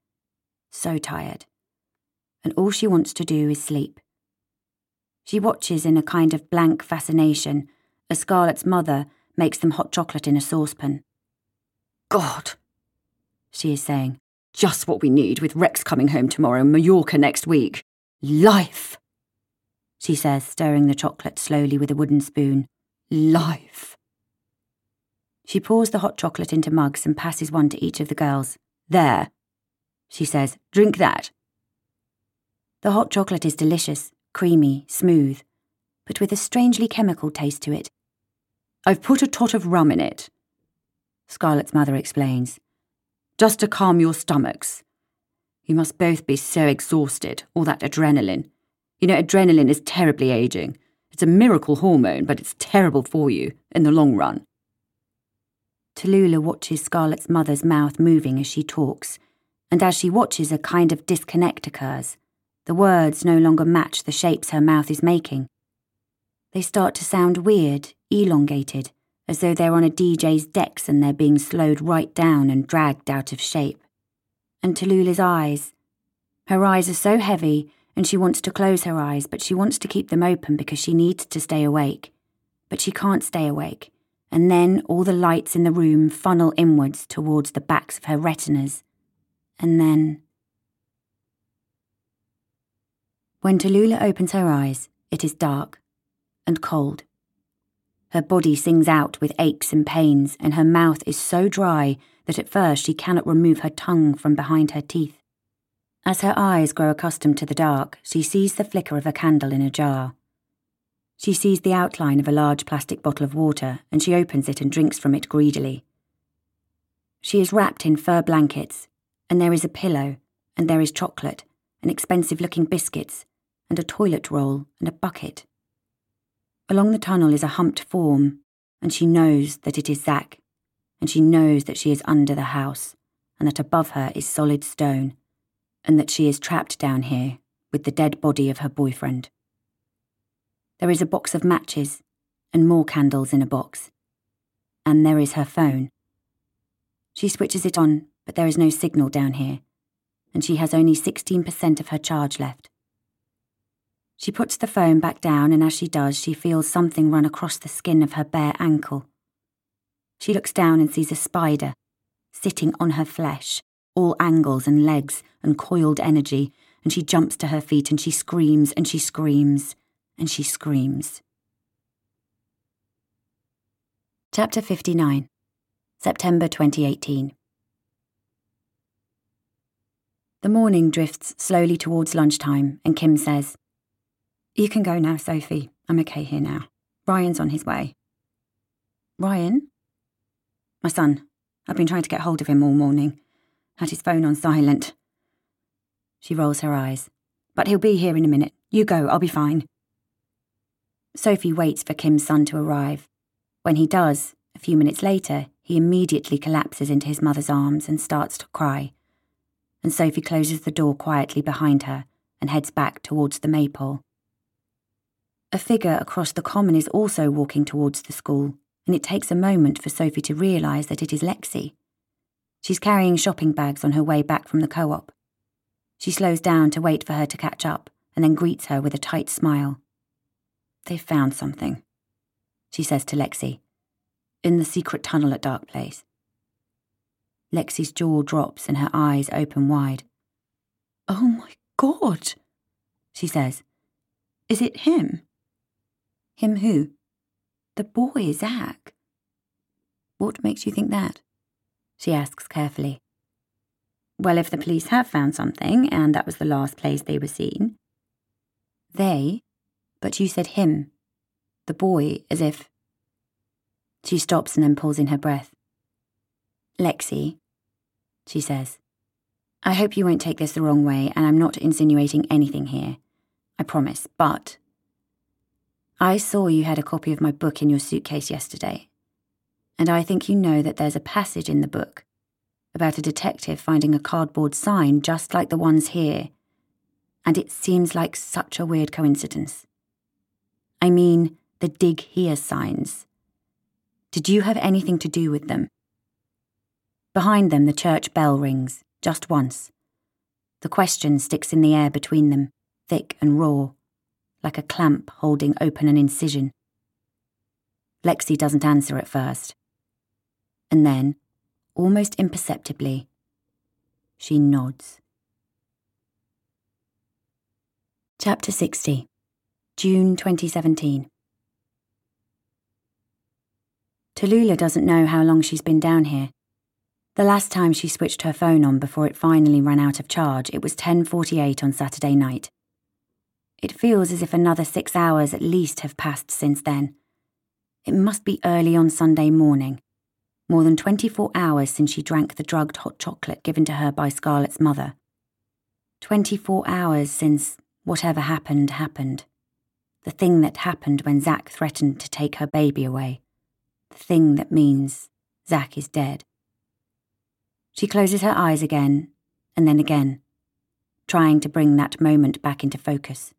And all she wants to do is sleep. She watches in a kind of blank fascination as Scarlett's mother makes them hot chocolate in a saucepan. "God," she is saying, "just what we need with Rex coming home tomorrow and Mallorca next week. Life," she says, stirring the chocolate slowly with a wooden spoon. "Life." She pours the hot chocolate into mugs and passes one to each of the girls. "There," she says, "drink that." The hot chocolate is delicious, creamy, smooth, but with a strangely chemical taste to it. "I've put a tot of rum in it," Scarlett's mother explains, "just to calm your stomachs. You must both be so exhausted, all that adrenaline. You know, adrenaline is terribly aging. It's a miracle hormone, but it's terrible for you in the long run." Tallulah watches Scarlett's mother's mouth moving as she talks, and as she watches a kind of disconnect occurs. The words no longer match the shapes her mouth is making. They start to sound weird, elongated, as though they're on a DJ's decks and they're being slowed right down and dragged out of shape. And Tallulah's eyes. Her eyes are so heavy, and she wants to close her eyes, but she wants to keep them open because she needs to stay awake. But she can't stay awake, and then all the lights in the room funnel inwards towards the backs of her retinas. And then... When Tallulah opens her eyes, it is dark and cold. Her body sings out with aches and pains, and her mouth is so dry that at first she cannot remove her tongue from behind her teeth. As her eyes grow accustomed to the dark, she sees the flicker of a candle in a jar. She sees the outline of a large plastic bottle of water, and she opens it and drinks from it greedily. She is wrapped in fur blankets, and there is a pillow, and there is chocolate, and expensive-looking biscuits, and a toilet roll, and a bucket. Along the tunnel is a humped form, and she knows that it is Zach, and she knows that she is under the house, and that above her is solid stone, and that she is trapped down here with the dead body of her boyfriend. There is a box of matches, and more candles in a box. and there is her phone. She switches it on, but there is no signal down here, and she has only 16% of her charge left. She puts the phone back down, and as she does, she feels something run across the skin of her bare ankle. She looks down and sees a spider, sitting on her flesh, all angles and legs and coiled energy, and she jumps to her feet and she screams and she screams and she screams. Chapter 59, September 2018. The morning drifts slowly towards lunchtime, and Kim says, "You can go now, Sophie. I'm okay here now. Ryan's on his way." "Ryan?" "My son. I've been trying to get hold of him all morning. Had his phone on silent." She rolls her eyes. "But he'll be here in a minute. You go, I'll be fine." Sophie waits for Kim's son to arrive. When he does, a few minutes later, he immediately collapses into his mother's arms and starts to cry. And Sophie closes the door quietly behind her and heads back towards the maypole. A figure across the common is also walking towards the school, and it takes a moment for Sophie to realise that it is Lexi. She's carrying shopping bags on her way back from the co-op. She slows down to wait for her to catch up, and then greets her with a tight smile. "They've found something," she says to Lexi. "In the secret tunnel at Dark Place." Lexi's jaw drops and her eyes open wide. "Oh my God," she says. "Is it him?" "Him who?" "The boy, Zach." "What makes you think that?" she asks carefully. "Well, if the police have found something, and that was the last place they were seen." "They? But you said him. The boy, as if..." She stops and then pulls in her breath. "Lexi," she says, "I hope you won't take this the wrong way, and I'm not insinuating anything here. I promise, but I saw you had a copy of my book in your suitcase yesterday, and I think you know that there's a passage in the book about a detective finding a cardboard sign just like the ones here, and it seems like such a weird coincidence. I mean, the dig here signs. Did you have anything to do with them?" Behind them, the church bell rings, just once. The question sticks in the air between them, thick and raw, like a clamp holding open an incision. Lexi doesn't answer at first. And then, almost imperceptibly, she nods. Chapter 60, June 2017. Tallulah doesn't know how long she's been down here. The last time she switched her phone on before it finally ran out of charge, it was 10:48 on Saturday night. It feels as if another 6 hours at least have passed since then. It must be early on Sunday morning, more than 24 hours since she drank the drugged hot chocolate given to her by Scarlett's mother. 24 hours since whatever happened happened. The thing that happened when Zach threatened to take her baby away. The thing that means Zach is dead. She closes her eyes again, and then again, trying to bring that moment back into focus.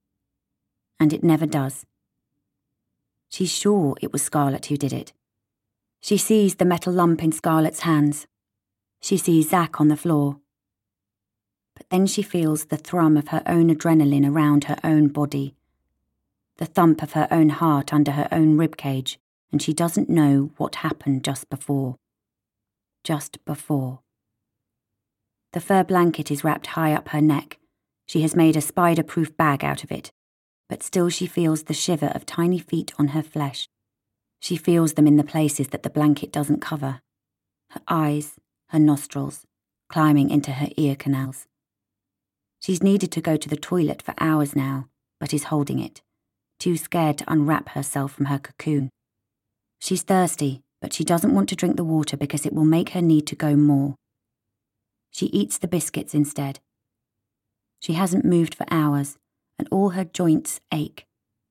And it never does. She's sure it was Scarlett who did it. She sees the metal lump in Scarlett's hands. She sees Zach on the floor. But then she feels the thrum of her own adrenaline around her own body, the thump of her own heart under her own ribcage, and she doesn't know what happened just before. Just before. The fur blanket is wrapped high up her neck. She has made a spider-proof bag out of it, but still she feels the shiver of tiny feet on her flesh. She feels them in the places that the blanket doesn't cover. Her eyes, her nostrils, climbing into her ear canals. She's needed to go to the toilet for hours now, but is holding it, too scared to unwrap herself from her cocoon. She's thirsty, but she doesn't want to drink the water because it will make her need to go more. She eats the biscuits instead. She hasn't moved for hours, and all her joints ache.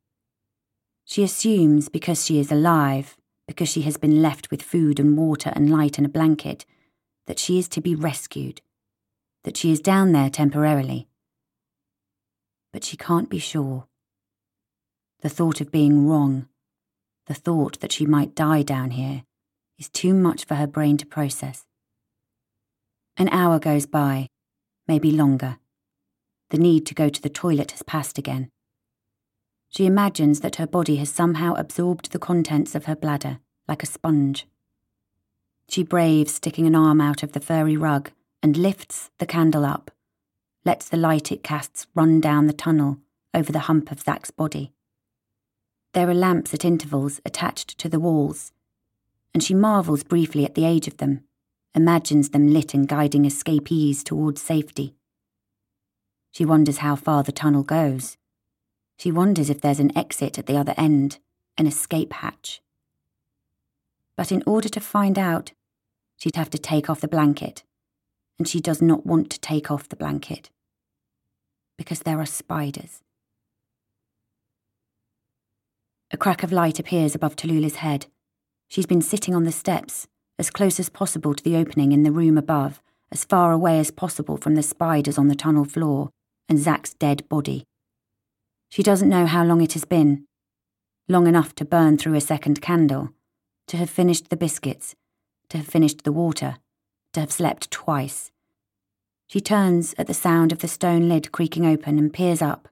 She assumes because she is alive, because she has been left with food and water and light and a blanket, that she is to be rescued, that she is down there temporarily. But she can't be sure. The thought of being wrong, the thought that she might die down here, is too much for her brain to process. An hour goes by, maybe longer. The need to go to the toilet has passed again. She imagines that her body has somehow absorbed the contents of her bladder, like a sponge. She braves sticking an arm out of the furry rug and lifts the candle up, lets the light it casts run down the tunnel over the hump of Zach's body. There are lamps at intervals attached to the walls, and she marvels briefly at the age of them, imagines them lit and guiding escapees towards safety. She wonders how far the tunnel goes. She wonders if there's an exit at the other end, an escape hatch. But in order to find out, she'd have to take off the blanket, and she does not want to take off the blanket, because there are spiders. A crack of light appears above Tallulah's head. She's been sitting on the steps, as close as possible to the opening in the room above, as far away as possible from the spiders on the tunnel floor and Zach's dead body. She doesn't know how long it has been. Long enough to burn through a second candle, to have finished the biscuits, to have finished the water, to have slept twice. She turns at the sound of the stone lid creaking open and peers up.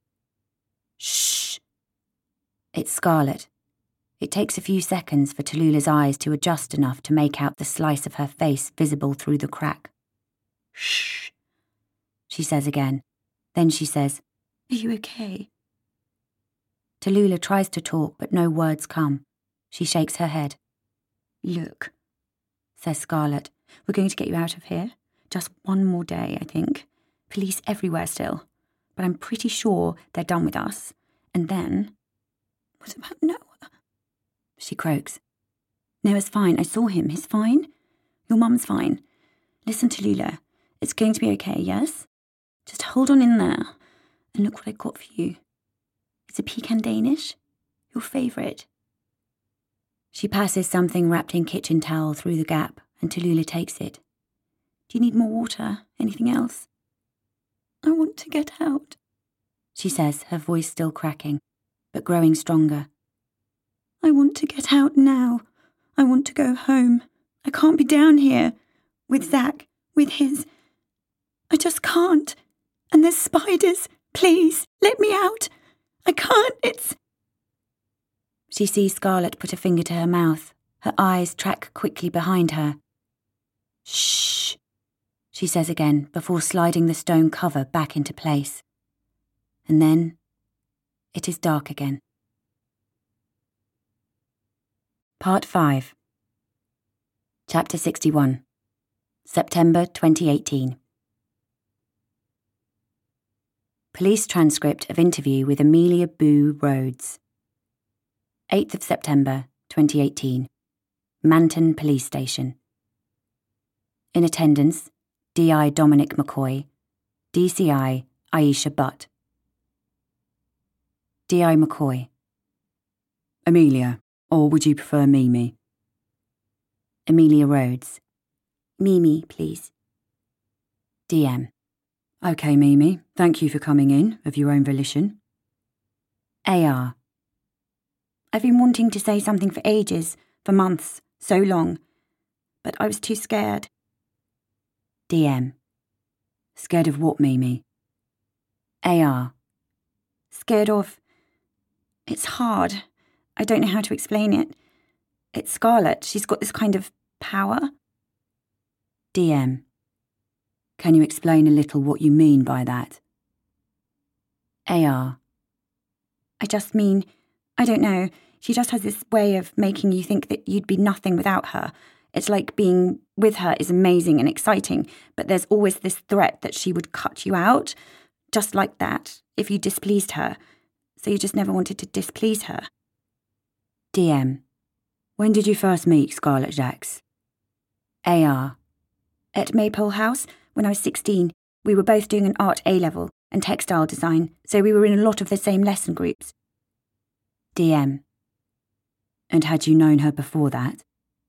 Shh! It's Scarlett. It takes a few seconds for Tallulah's eyes to adjust enough to make out the slice of her face visible through the crack. Shh, she says again. Then she says, "Are you okay?" Tallulah tries to talk, but no words come. She shakes her head. "Look," says Scarlett, "we're going to get you out of here. Just one more day, I think. Police everywhere still. But I'm pretty sure they're done with us. And then..." "What about Noah?" she croaks. "Noah's fine. I saw him. He's fine. Your mum's fine. Listen, Tallulah, it's going to be okay, yes? Just hold on in there. And look what I got for you. It's a pecan Danish. Your favourite." She passes something wrapped in kitchen towel through the gap, and Tallulah takes it. "Do you need more water? Anything else?" "I want to get out," she says, her voice still cracking, but growing stronger. "I want to get out now. I want to go home. I can't be down here. With Zach. With his... I just can't. And there's spiders. Please, let me out. I can't, it's..." She sees Scarlett put a finger to her mouth. Her eyes track quickly behind her. "Shh," she says again before sliding the stone cover back into place. And then it is dark again. Part 5. Chapter 61. September 2018. Police transcript of interview with Amelia Boo Rhodes. 8th of September 2018. Manton Police Station. In attendance, DI Dominic McCoy, DCI Aisha Butt. DI McCoy. Amelia, or would you prefer Mimi? Amelia Rhodes. Mimi, please. DM. OK, Mimi, thank you for coming in, of your own volition. AR. I've been wanting to say something for ages, for months, so long, but I was too scared. DM. Scared of what, Mimi? AR. Scared of... It's hard. I don't know how to explain it. It's Scarlett. She's got this kind of power. DM. Can you explain a little what you mean by that? AR. I just mean, I don't know, she just has this way of making you think that you'd be nothing without her. It's like being with her is amazing and exciting, but there's always this threat that she would cut you out, just like that, if you displeased her. So you just never wanted to displease her. DM. When did you first meet Scarlett Jacks? AR. At Maypole House, when I was 16, we were both doing an art A-level and textile design, so we were in a lot of the same lesson groups. DM. And had you known her before that?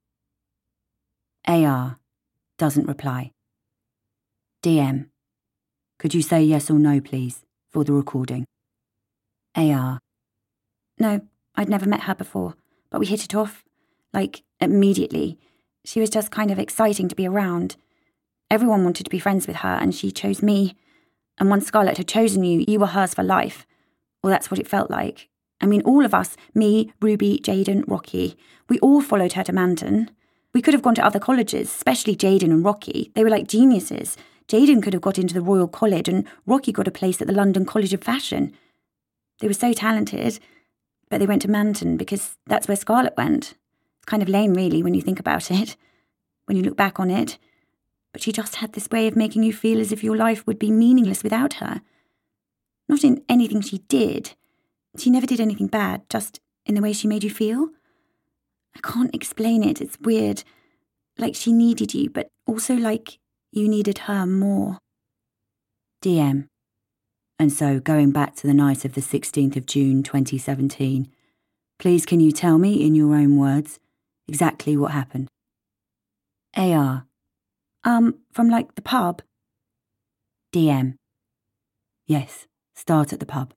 AR. Doesn't reply. DM. Could you say yes or no, please, for the recording? AR. No, I'd never met her before, but we hit it off, like, immediately. She was just kind of exciting to be around. Everyone wanted to be friends with her, and she chose me. And once Scarlett had chosen you, you were hers for life. Well, that's what it felt like. I mean, all of us, me, Ruby, Jaden, Rocky, we all followed her to Manton. We could have gone to other colleges, especially Jaden and Rocky. They were like geniuses. Jaden could have got into the Royal College and Rocky got a place at the London College of Fashion. They were so talented, but they went to Manton because that's where Scarlett went. It's kind of lame, really, when you think about it, when you look back on it. But she just had this way of making you feel as if your life would be meaningless without her. Not in anything she did. She never did anything bad, just in the way she made you feel. I can't explain it, it's weird. Like she needed you, but also like you needed her more. DM. And so, going back to the night of the 16th of June 2017, please can you tell me, in your own words, exactly what happened? AR. From like the pub? DM. Yes, start at the pub.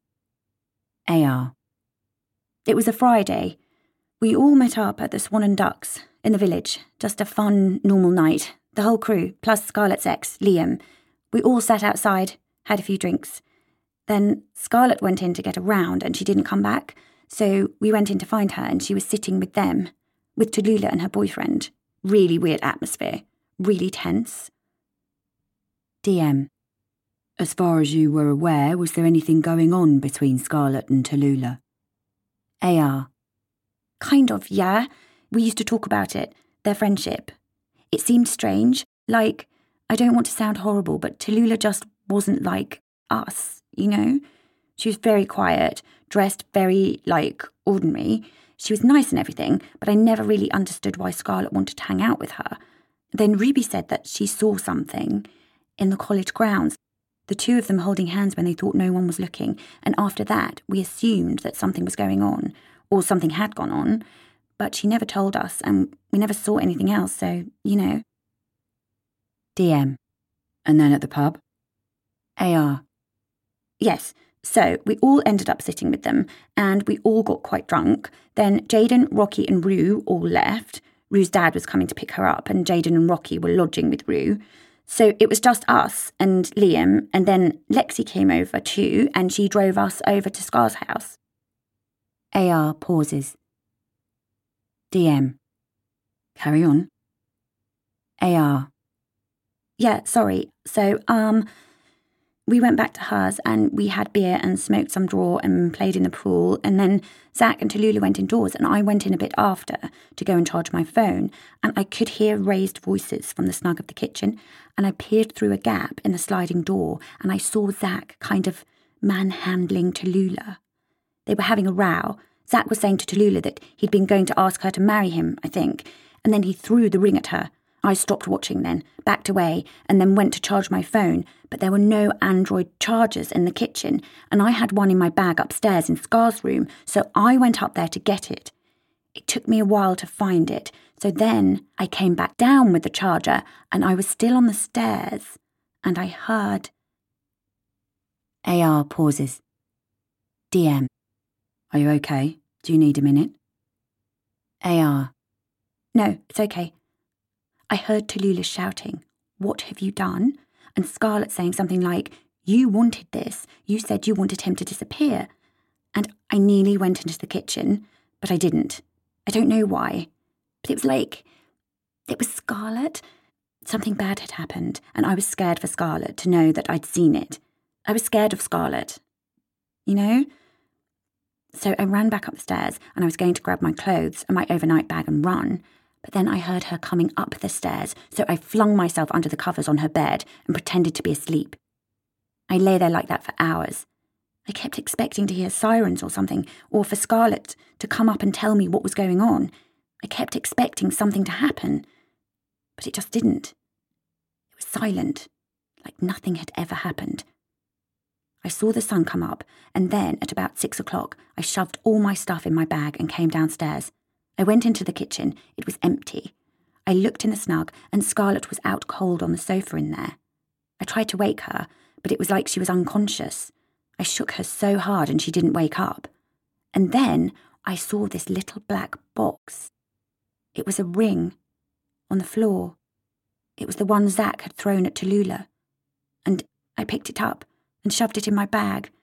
AR. It was a Friday. We all met up at the Swan and Ducks in the village. Just a fun, normal night. The whole crew, plus Scarlett's ex, Liam. We all sat outside, had a few drinks. Then Scarlett went in to get a round and she didn't come back. So we went in to find her and she was sitting with them, with Tallulah and her boyfriend. Really weird atmosphere. Really tense. DM. As far as you were aware, was there anything going on between Scarlett and Tallulah? AR. Kind of, yeah. We used to talk about it, their friendship. It seemed strange, like, I don't want to sound horrible, but Tallulah just wasn't like us, you know? She was very quiet, dressed very, ordinary. She was nice and everything, but I never really understood why Scarlett wanted to hang out with her. Then Ruby said that she saw something in the college grounds, the two of them holding hands when they thought no one was looking, and after that we assumed that something was going on, or something had gone on, but she never told us, and we never saw anything else, so, you know. DM. And then at the pub? AR. Yes, so we all ended up sitting with them, and we all got quite drunk. Then Jaden, Rocky and Rue all left. Rue's dad was coming to pick her up, and Jaden and Rocky were lodging with Rue. So it was just us and Liam, and then Lexi came over too, and she drove us over to Scar's house. AR pauses. DM. Carry on. AR. Yeah, sorry. So, we went back to hers and we had beer and smoked some draw and played in the pool, and then Zach and Tallulah went indoors and I went in a bit after to go and charge my phone, and I could hear raised voices from the snug of the kitchen, and I peered through a gap in the sliding door and I saw Zach kind of manhandling Tallulah. They were having a row. Zach was saying to Tallulah that he'd been going to ask her to marry him, I think, and then he threw the ring at her. I stopped watching then, backed away, and then went to charge my phone, but there were no Android chargers in the kitchen, and I had one in my bag upstairs in Scar's room, so I went up there to get it. It took me a while to find it, so then I came back down with the charger, and I was still on the stairs, and I heard... AR pauses. DM. Are you okay? Do you need a minute? AR. No, it's okay. I heard Tallulah shouting, "What have you done?" And Scarlett saying something like, "You wanted this. You said you wanted him to disappear." And I nearly went into the kitchen, but I didn't. I don't know why. But it was Scarlett. Something bad had happened, and I was scared for Scarlett to know that I'd seen it. I was scared of Scarlett. You know? So I ran back up the stairs, and I was going to grab my clothes and my overnight bag and run. But then I heard her coming up the stairs, so I flung myself under the covers on her bed and pretended to be asleep. I lay there like that for hours. I kept expecting to hear sirens or something, or for Scarlett to come up and tell me what was going on. I kept expecting something to happen, but it just didn't. It was silent, like nothing had ever happened. I saw the sun come up, and then at about 6 o'clock, I shoved all my stuff in my bag and came downstairs. I went into the kitchen. It was empty. I looked in the snug, and Scarlett was out cold on the sofa in there. I tried to wake her, but it was like she was unconscious. I shook her so hard and she didn't wake up. And then I saw this little black box. It was a ring, on the floor. It was the one Zack had thrown at Tallulah. And I picked it up and shoved it in my bag